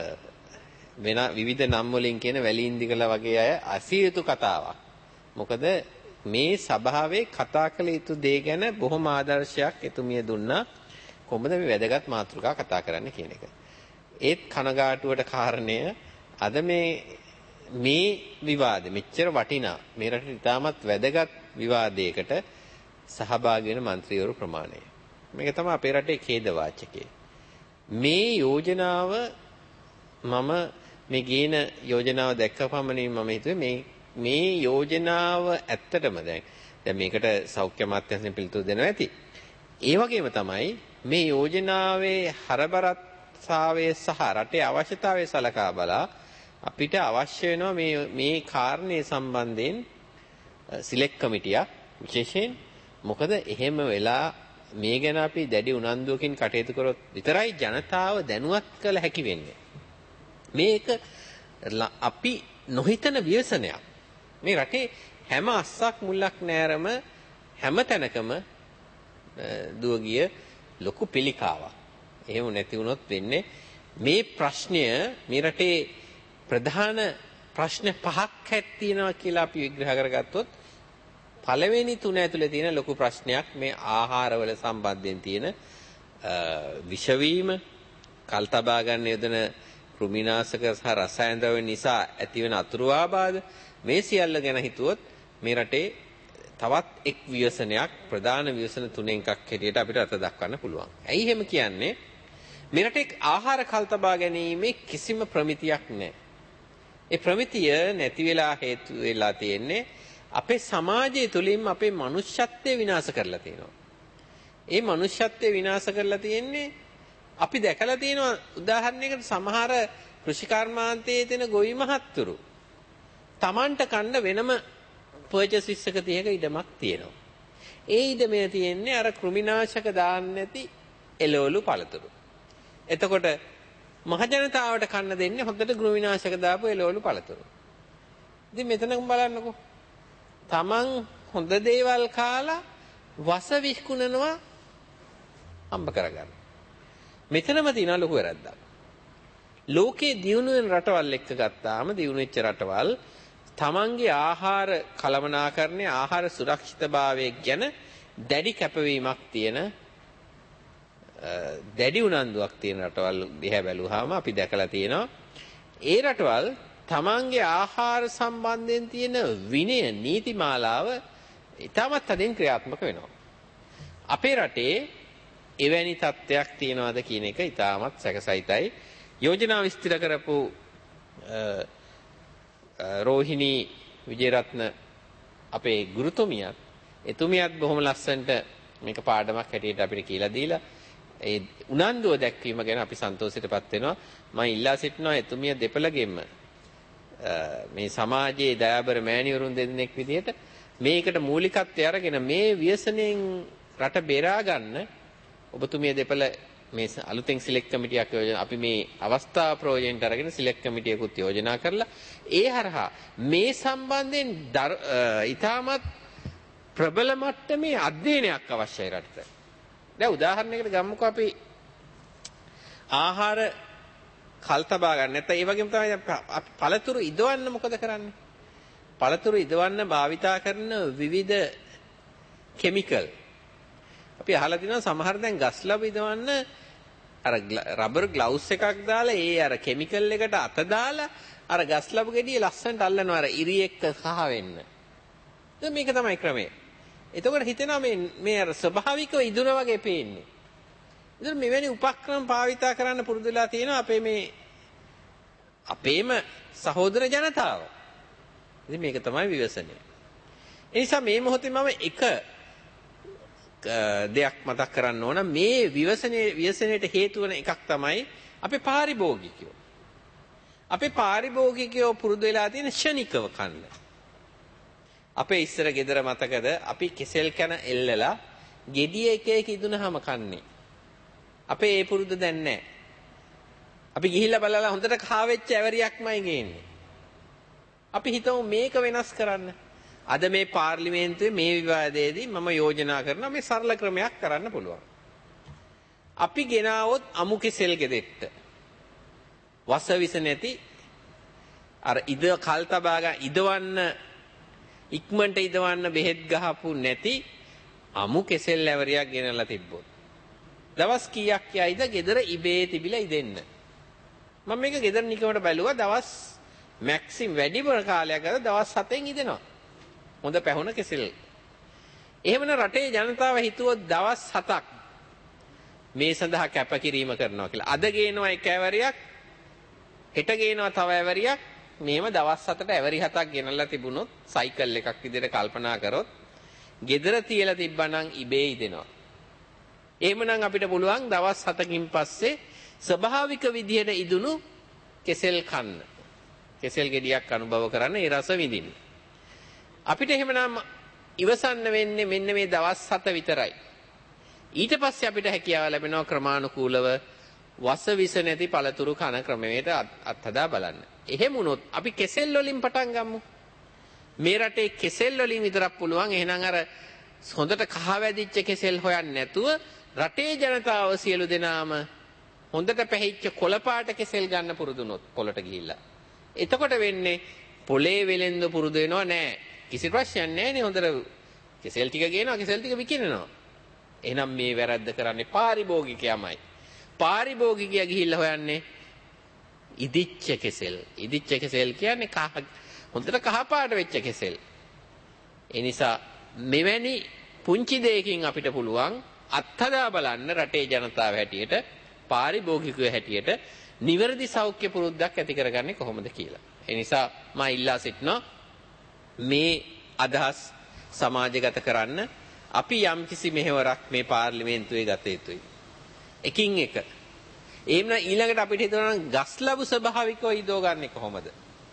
වෙන විවිධ නම් වලින් කියන වැලින්දිකල වගේ අය අසියුතු කතාවක්. මොකද මේ සභාවේ කතා කළ යුතු දේ ගැන බොහොම ආදර්ශයක් එතුමිය දුන්නා. කොහොමද මේ වැදගත් මාතෘකා කතා කරන්න කියන එක. ඒත් කනගාටුවට කාරණය අද මේ මේ විවාද මෙච්චර වටිනා මේ රටේ ඉතාමත් වැදගත් විවාදයකට සහභාගී වෙන മന്ത്രിවරු ප්‍රමාණය. මේක තමයි අපේ රටේ ඛේද වාචකය. මේ යෝජනාව මම මේ ගේන යෝජනාව දැක්ක පමණින් මම හිතුවේ මේ මේ යෝජනාව ඇත්තටම දැන් දැන් මේකට සෞඛ්‍ය අමාත්‍යාංශයෙන් පිළිතුරු දෙනවා ඇති. ඒ වගේම තමයි මේ යෝජනාවේ හරබරතාවය සහ රටේ අවශ්‍යතාවය සලකා බලා අපිට අවශ්‍ය වෙනවා මේ මේ කාරණේ සම්බන්ධයෙන් සිලෙක්ට් කමිටියක් විශේෂයෙන් මොකද එහෙම වෙලා මේ ගැන අපි දැඩි උනන්දුවකින් කටයුතු කරොත් විතරයි ජනතාව දැනුවත් කළ හැකි වෙන්නේ. මේක අපි නොහිතන ව්‍යසනයක්. මේ රටේ හැම අස්සක් මුල්ලක් නෑරම හැම තැනකම දුවගිය ලොකු පිළිකාවක්. එහෙම නැති වුණොත් වෙන්නේ මේ ප්‍රශ්නය මේ රටේ ප්‍රධාන ප්‍රශ්න පහක් හැක් තියෙනවා කියලා අපි විග්‍රහ කරගත්තොත් පළවෙනි තුන ඇතුලේ තියෙන ලොකු ප්‍රශ්නයක් මේ ආහාරවල සම්බන්ධයෙන් තියෙන විෂවීම කල් තබා ගන්න යොදන කෘමිනාශක සහ රසායන ද්‍රව්‍ය නිසා ඇතිවන අතුරු ආබාධ මේ සියල්ල ගැන හිතුවොත් මේ රටේ තවත් එක් ව්‍යසනයක් ප්‍රධාන ව්‍යසන තුනෙන් එකක් හැටියට අපිට අත දක්වන්න පුළුවන්. ඇයි එහෙම කියන්නේ? මේ රටේ ආහාර කල් තබා ගැනීමේ කිසිම ප්‍රමිතියක් නැහැ. ඒ ප්‍රමිතිය නැති වෙලා හේතු වෙලා තියෙන්නේ අපේ සමාජය තුළින්ම අපේ මනුෂ්‍යත්වය විනාශ කරලා තියෙනවා. ඒ මනුෂ්‍යත්වය විනාශ කරලා තියෙන්නේ අපි දැකලා තියෙනවා උදාහරණයකට සමහර කෘෂිකර්මාන්තයේ තියෙන ගොවි මහත්තුරු Tamanට කන්න වෙනම පර්චේස් එක තියක ඉඩමක් තියෙනවා. ඒ ඉඩමේ තියෙන්නේ අර කෘමිනාශක දාන්න නැති එළවලු පළතුරු. එතකොට මහජනතාවට කන්න දෙන්නේ හොඳට කෘමිනාශක දාපු එළවලු පළතුරු. ඉතින් මෙතනක බලන්නකෝ. Taman හොඳ දේවල් කාලා වස විශ්කුණනවා හම්බ කරගන්න. මෙතනම තියෙන ලොකු වැරද්දක්. ලෝකයේ දියුණු වෙන රටවල් එක්ක ගත්තාම දියුණු වෙච්ච රටවල් තමන්ගේ ආහාර කළමනාකරණය ආහාර සුරක්ෂිතභාවය ගැන දැඩි කැපවීමක් තියෙන දැඩි උනන්දුවක් තියෙන රටවල් දිහා බැලුවාම අපි දැකලා තියෙනවා ඒ රටවල් තමන්ගේ ආහාර සම්බන්ධයෙන් තියෙන විනය නීතිමාලාව ඉතාමත් අදින් ක්‍රියාත්මක වෙනවා. අපේ රටේ එවැනි තත්ත්වයක් තියනවාද කියන එක ඉතාමත් සැකසිතයි. යෝජනා විස්තර කරපු රෝහිණී විජේරත්න අපේ ගුරුතුමියත් එතුමියත් බොහොම ලස්සනට මේක පාඩමක් හැටියට අපිට කියලා දීලා ඒ උනන්දුව දැක්වීම ගැන අපි සන්තෝෂයටපත් වෙනවා. මම ඉල්ලා සිටිනවා එතුමිය දෙපළගෙම මේ සමාජයේ දයාබර මෑණිවරුන් දෙන්නෙක් විදිහට මේකට මූලිකත්වය අරගෙන මේ ව්‍යසනයෙන් රට බේරා ගන්න ඔබතුමිය දෙපළ මේ අලුතෙන් සිලෙක්ට් කමිටියක් යෝජනා අපි මේ අවස්ථාව ප්‍රයෝජනට අරගෙන සිලෙක්ට් කමිටියකුත් යෝජනා කරලා ඒ හරහා මේ සම්බන්ධයෙන් ඉතාමත් ප්‍රබල මට්ටමේ අධ්‍යයනයක් අවශ්‍යයි රටට. දැන් උදාහරණයකට ගමුකෝ අපි ආහාර කල්තබා ගන්න. නැත්නම් ඒ වගේම තමයි අපි පළතුරු ඉදවන්න මොකද කරන්නේ? පළතුරු ඉදවන්න භාවිතා කරන විවිධ කිමිකල් අපි අහලා තිනවා සමහර දැන් ගස් ලැබ ඉදවන්න අර රබර් ග්ලව්ස් එකක් දාලා ඒ අර කිමිකල් එකට අත දාලා අර ගස් ලැබ ගෙඩිය ලස්සනට අල්ලනවා අර ඉරි එක්ක සහ වෙන්න. දැන් මේක තමයි ක්‍රමය. එතකොට හිතෙනවා මේ මේ අර ස්වභාවිකව ඉදුණ වගේ පේන්නේ. ඉතින් මෙවැනි උපක්‍රම භාවිතා කරන්න පුරුදු වෙලා තියෙනවා අපේ මේ අපේම සහෝදර ජනතාව. ඉතින් මේක තමයි විවසනය. ඒ නිසා මේ මොහොතේ මම එක දෙයක් මතක් කරන්න ඕන මේ විවසනයේ ව්‍යසනයට හේතු වෙන එකක් තමයි අපේ පාරිභෝගිකයෝ. අපේ පාරිභෝගිකයෝ පුරුදු වෙලා තියෙන ෂණිකව කන්න. අපේ ඉස්සර ගෙදර මතකද අපි කෙසෙල් කන එල්ලලා ගෙඩිය එක එක ඉදුණාම කන්නේ. අපේ ඒ පුරුදු දැන් නැහැ. අපි ගිහිල්ලා බලලා හොඳට කහ වෙච්ච ඇවරියක්මයි ගේන්නේ. අපි හිතමු මේක වෙනස් කරන්න. අද මේ පාර්ලිමේන්තුවේ මේ විවාදයේදී මම යෝජනා කරනවා මේ සරල ක්‍රමයක් කරන්න පුළුවන්. අපි ගෙනාවොත් අමු කෙසෙල් ගෙදෙට්ට. වසවිස නැති අර ඉද කල් තබා ගන්න ඉදවන්න ඉක්මනට ඉදවන්න බෙහෙත් ගහපු නැති අමු කෙසෙල් ඇවරියක් ගෙනලා තිබ්බොත් දවස් කීයක් යයිද ගෙදර ඉබේ තිබිලා ඉදෙන්න. මම මේක ගෙදර නිකමට බැලුවා දවස් මැක්සිම් වැඩිම කාලයක් ගත දවස් හතෙන් ඉදෙනවා. හොඳ පැහුණ කෙසෙල්. එහෙමන රටේ ජනතාව හිතුවොත් දවස් හතක් මේ සඳහා කැපකිරීම කරනවා කියලා. අද ගේනවා එක ඇවරියක්, හෙට ගේනවා තව ඇවරියක්. මේව දවස් හතට ඇවරි හතක් ගෙනල්ලා තිබුණොත් සයිකල් එකක් විදිහට කල්පනා කරොත් ගෙදර තියලා තිබ්බනම් ඉබේ ඉදෙනවා. එහෙමනම් අපිට පුළුවන් දවස් හතකින් පස්සේ ස්වභාවික විදිහට ඉදුණු කෙසෙල් කන්න. කෙසෙල් ගෙඩියක් අනුභව කරන්න ඒ රස විඳින්න. අපිට එහෙමනම් ඉවසන්න වෙන්නේ මෙන්න මේ දවස් හත විතරයි. ඊට පස්සේ අපිට හැකියාව ලැබෙනවා ක්‍රමානුකූලව වස විස නැති පළතුරු කන ක්‍රමයට අත්හදා බලන්න. එහෙම වුණොත් අපි කෙසෙල් වලින් පටන් ගමු. මේ රටේ කෙසෙල් වලින් විතරක් පුළුවන්. එහෙනම් අර හොඳට කහ වැදිච්ච කෙසෙල් හොයන්නේ නැතුව රටේ ජනතාව සියලු දෙනාම හොඳට පැහිච්ච කොළ පාට කෙසෙල් ගන්න පුරුදුනොත් පොළට ගිහිල්ලා. එතකොට වෙන්නේ පොලේ වෙලෙන්ද පුරුදු වෙනව නෑ. කිසි ප්‍රශ්නයක් නෑ නේ. හොඳට කෙසෙල් ටික ගේනවා කෙසෙල් ටික විකිනනවා. එහෙනම් මේ වැරද්ද කරන්නේ පාරිභෝගිකයමයි. පාරිභෝගිකයා ගිහිල්ලා හොයන්නේ ඉදිච්ච කෙසෙල්. ඉදිච්ච කෙසෙල් කියන්නේ කහ හොඳට කහ පාට වෙච්ච කෙසෙල්. ඒ නිසා මෙවැනි පුංචි දෙයකින් අපිට පුළුවන් අත්හදා බලන්න රටේ ජනතාව හැටියට පාරිභෝගිකයෝ හැටියට නිවැරදි සෞඛ්‍ය පුරුද්දක් ඇති කරගන්නේ කොහොමද කියලා. ඒ නිසා මම ඉල්ලා සිටිනවා මේ අදහස් සමාජගත කරන්න අපි යම්කිසි මෙහෙවරක් මේ පාර්ලිමේන්තුවේ ගත යුතුයි. එකින් එක. එහෙම ඊළඟට අපිට හිතනවා නම් ගස් ලැබු ස්වභාවිකව ඉදෝගන්නේ කොහොමද?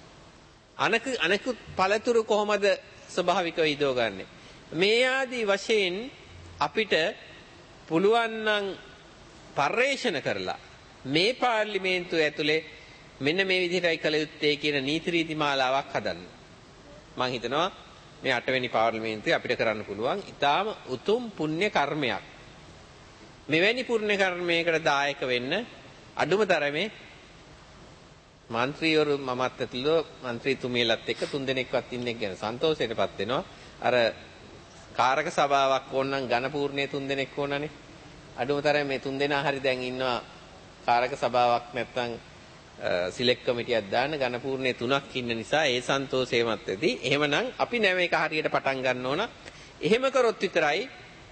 අනක අනකුත් පළතුරු කොහොමද ස්වභාවිකව ඉදෝගන්නේ? මේ ආදී වශයෙන් අපිට පුළුවන් නම් පර්යේෂණ කරලා මේ පාර්ලිමේන්තුව ඇතුලේ මෙන්න මේ විදිහටයි කළ යුත්තේ කියන නීති රීති මාලාවක් හදන්න. මම හිතනවා මේ අටවෙනි පාර්ලිමේන්තුවේ අපිට කරන්න පුළුවන් ඊටාම උතුම් පුණ්‍ය කර්මයක්. මෙවැනි පුණ්‍ය කර්මයකට දායක වෙන්න අඩුම තරමේ මන්ත්‍රීවරු මමත් ඇතුළු මන්ත්‍රීතුමියලත් එක්ක තුන්දෙනෙක්වත් ඉන්නේ ගැන සන්තෝෂයටපත් වෙනවා. අර කාරක සභාවක් ඕනනම් ඝනපූර්ණයේ තුන්දෙනෙක් ඕනනේ. අඩුමතරම මේ තුන්දෙනා හරි දැන් ඉන්නවා කාරක සභාවක් නැත්තම් සිලෙක්ට් කමිටියක් දාන්න ඝනපූර්ණයේ තුනක් ඉන්න නිසා ඒ සන්තෝෂයමත් ඇති. එහෙමනම් අපි නැව එක හරියට පටන් ගන්න ඕන. එහෙම කරොත් විතරයි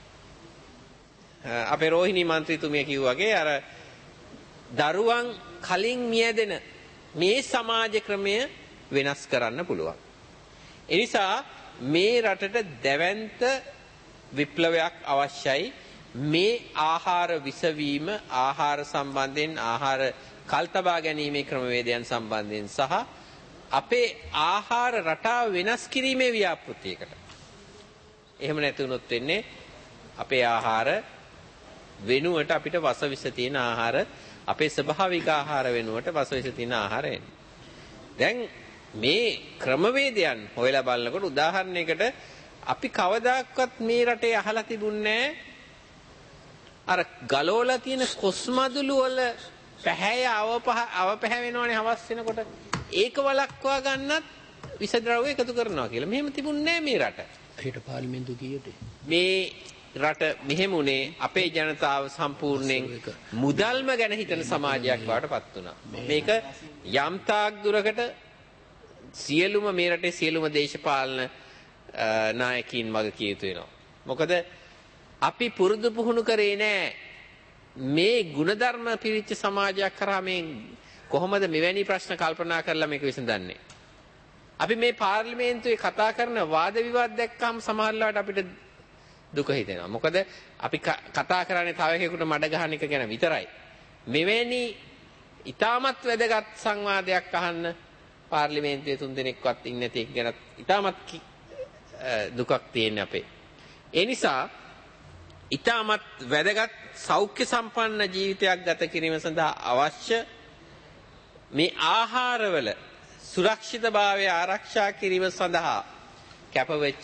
අපේ රෝහිණී මන්ත්‍රීතුමිය කිව්වාගේ අර දරුවන් කලින් මියදෙන මේ සමාජ ක්‍රමය වෙනස් කරන්න පුළුවන්. ඒ නිසා මේ රටට දැවැන්ත විප්ලවයක් අවශ්‍යයි. මේ ආහාර විසවීම ආහාර සම්බන්ධයෙන් ආහාර කල්තබා ගැනීමේ ක්‍රමවේදයන් සම්බන්ධයෙන් සහ අපේ ආහාර රටාව වෙනස් කිරීමේ ව්‍යාපෘතියකට. එහෙම නැති වුණොත් වෙන්නේ අපේ ආහාර වෙනුවට අපිට වසවිස තියෙන ආහාර අපේ ස්වභාවික ආහාර වෙනුවට වසවිස තියෙන ආහාර එන්නේ. දැන් මේ ක්‍රමවේදයන් හොයලා බලනකොට උදාහරණයකට අපි කවදාකවත් මේ රටේ අහලා තිබුණේ අර ගලෝලා තියෙන කොස්මදුළු වල පැහැය අවපැහැවෙනවනේ හවස් වෙනකොට ඒක වළක්වා ගන්නත් විසද්‍රව්‍ය එකතු කරනවා කියලා. මෙහෙම තිබුණේ නැහැ මේ රට. ඊට පාර්ලිමේන්තුව කීයට? මේ රට මෙහෙම උනේ අපේ ජනතාව සම්පූර්ණයෙන් මුදල්ම ගැන හිතන සමාජයක් බවට පත් වුණා. මේක යම් තාක් දුරකට සියලුම මේ රටේ සියලුම දේශපාලන නායකයින් මග කිය යුතු වෙනවා. මොකද අපි පුරුදු පුහුණු කරේ නෑ මේ ಗುಣධර්ම පිරිච්ච සමාජයක් කරා මේ කොහොමද මෙවැනි ප්‍රශ්න කල්පනා කරලා මේක විසඳන්නේ. අපි මේ පාර්ලිමේන්තුවේ කතා කරන වාද විවාද දැක්කම සමහරවිට අපිට දුක හිතෙනවා. මොකද අපි කතා කරන්නේ තව එකෙකුට මඩ ගහන එක ගැන විතරයි. මෙවැනි ඊටමත් වැදගත් සංවාදයක් අහන්න පාර්ලිමේන්තුවේ තුන් දෙනෙක්වත් ඉන්නේ නැති එක ගැන ඊටමත් දුකක් තියෙන අපේ. ඒ නිසා ඊටමත් වැදගත් සෞඛ්‍ය සම්පන්න ජීවිතයක් ගත කිරීම සඳහා අවශ්‍ය මේ ආහාරවල සුරක්ෂිතභාවය ආරක්ෂා කිරීම සඳහා කැපවෙච්ච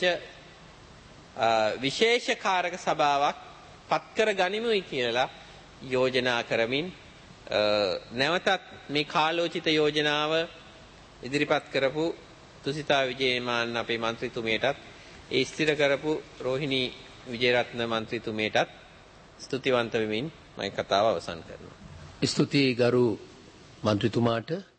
විශේෂ කාරක සභාවක් පත්කර ගනිමුයි කියලා යෝජනා කරමින් නැවතත් මේ කාලෝචිත යෝජනාව ඉදිරිපත් කරපු තුසිතා විජේමාන්න අපේ මන්ත්‍රීතුමියටත් ඒ ස්ථිර කරපු රෝහිණී විජේරත්න මන්ත්‍රීතුමියටත් ස්තුතිවන්ත වෙමින් මම කතාව අවසන් කරනවා. ස්තුතියි ගරු මන්ත්‍රීතුමාට.